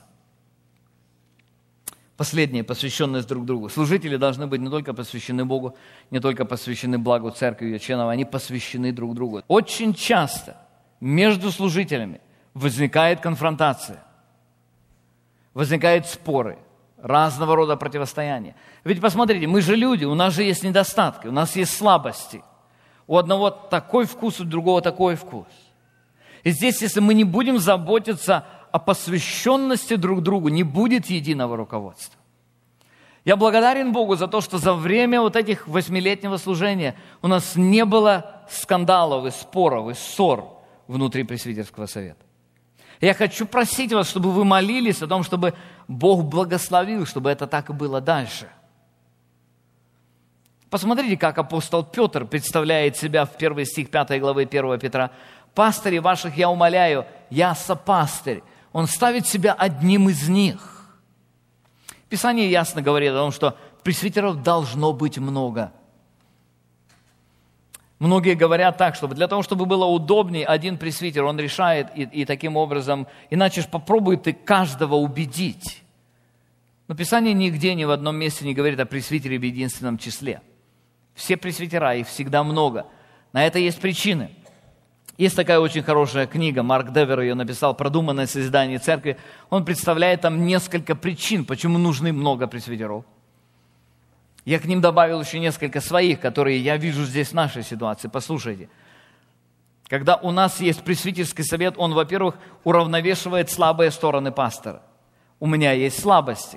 Последнее, посвященность друг другу. Служители должны быть не только посвящены Богу, не только посвящены благу церкви и ее членов, они посвящены друг другу. Очень часто между служителями возникает конфронтация, возникают споры, разного рода противостояния. Ведь посмотрите, мы же люди, у нас же есть недостатки, у нас есть слабости. У одного такой вкус, у другого такой вкус. И здесь, если мы не будем заботиться о посвященности друг другу, не будет единого руководства. Я благодарен Богу за то, что за время вот этих восьмилетнего служения у нас не было скандалов и споров, и ссор внутри пресвитерского совета. Я хочу просить вас, чтобы вы молились о том, чтобы Бог благословил, чтобы это так и было дальше. Посмотрите, как апостол Петр представляет себя в первый стих пятой главы первого Петра. «Пастырей ваших я умоляю, я сопастырь». Он ставит себя одним из них. Писание ясно говорит о том, что пресвитеров должно быть много. Многие говорят так, что для того, чтобы было удобнее, один пресвитер, он решает, и, и таким образом, иначе ж попробуй ты каждого убедить. Но Писание нигде, ни в одном месте не говорит о пресвитере в единственном числе. Все пресвитера, их всегда много. На это есть причины. Есть такая очень хорошая книга, Марк Девер ее написал, «Продуманное созидание церкви». Он представляет там несколько причин, почему нужны много пресвитеров. Я к ним добавил еще несколько своих, которые я вижу здесь в нашей ситуации. Послушайте. Когда у нас есть пресвитерский совет, он, во-первых, уравновешивает слабые стороны пастора. У меня есть слабости.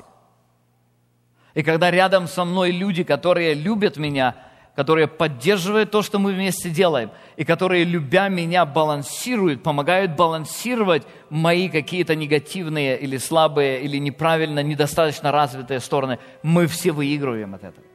И когда рядом со мной люди, которые любят меня, которые поддерживают то, что мы вместе делаем, и которые, любя меня, балансируют, помогают балансировать мои какие-то негативные или слабые, или неправильно, недостаточно развитые стороны, мы все выигрываем от этого.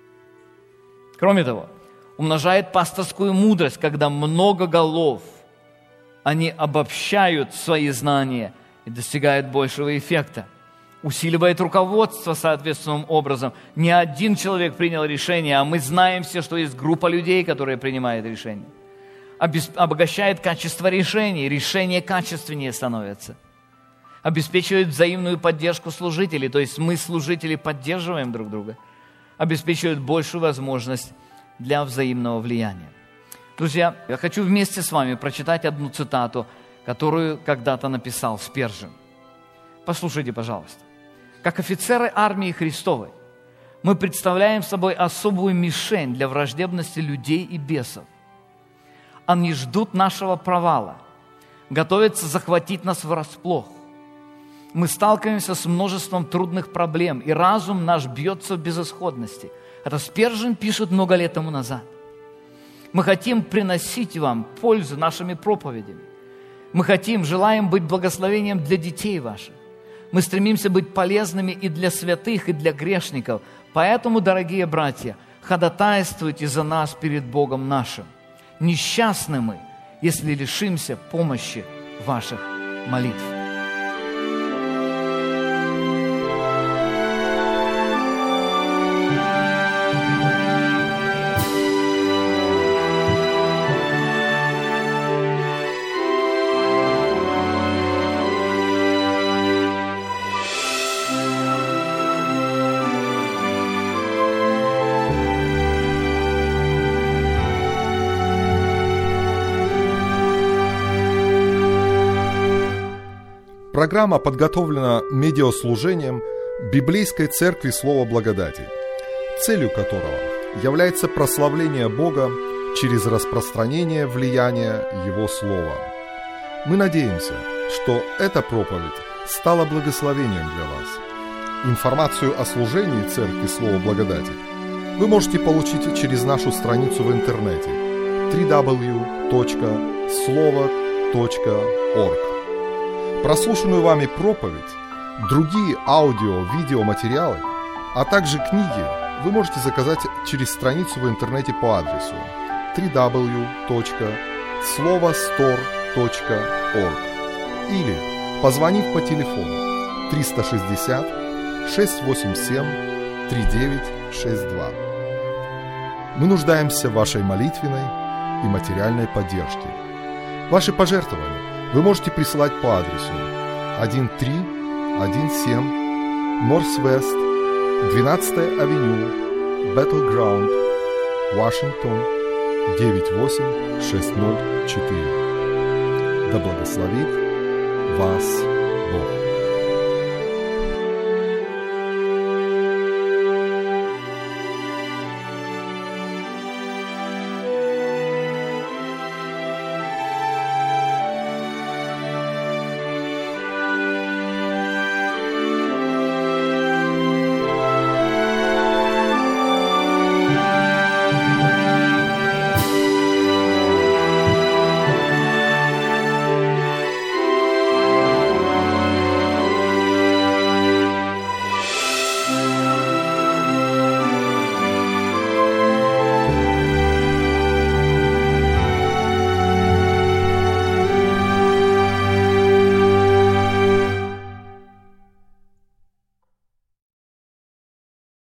Кроме того, умножает пасторскую мудрость, когда много голов, они обобщают свои знания и достигают большего эффекта. Усиливает руководство соответственным образом. Не один человек принял решение, а мы знаем все, что есть группа людей, которые принимают решения. Обогащает качество решений, решения качественнее становятся. Обеспечивает взаимную поддержку служителей, то есть мы, служители, поддерживаем друг друга. Обеспечивает большую возможность для взаимного влияния. Друзья, я хочу вместе с вами прочитать одну цитату, которую когда-то написал Спержин. Послушайте, пожалуйста. Как офицеры армии Христовой мы представляем собой особую мишень для враждебности людей и бесов. Они ждут нашего провала, готовятся захватить нас врасплох. Мы сталкиваемся с множеством трудных проблем, и разум наш бьется в безысходности. Это Спержин пишет много лет тому назад. Мы хотим приносить вам пользу нашими проповедями. Мы хотим, желаем быть благословением для детей ваших. Мы стремимся быть полезными и для святых, и для грешников. Поэтому, дорогие братья, ходатайствуйте за нас перед Богом нашим. Несчастны мы, если лишимся помощи ваших молитв. Программа подготовлена медиаслужением Библейской Церкви Слова Благодати, целью которого является прославление Бога через распространение влияния Его Слова. Мы надеемся, что эта проповедь стала благословением для вас. Информацию о служении Церкви Слова Благодати вы можете получить через нашу страницу в интернете дабл ю дабл ю дабл ю точка слово точка орг. Прослушанную вами проповедь, другие аудио-видеоматериалы, а также книги вы можете заказать через страницу в интернете по адресу дабл ю дабл ю дабл ю точка слово стор точка орг или позвонив по телефону триста шестьдесят шестьсот восемьдесят семь тридцать девять шестьдесят два. Мы нуждаемся в вашей молитвенной и материальной поддержке. Ваши пожертвования вы можете присылать по адресу тысяча триста семь Норс-Вест, двенадцатая авеню, Battleground, Вашингтон, девять восемь шесть ноль четыре. Да благословит вас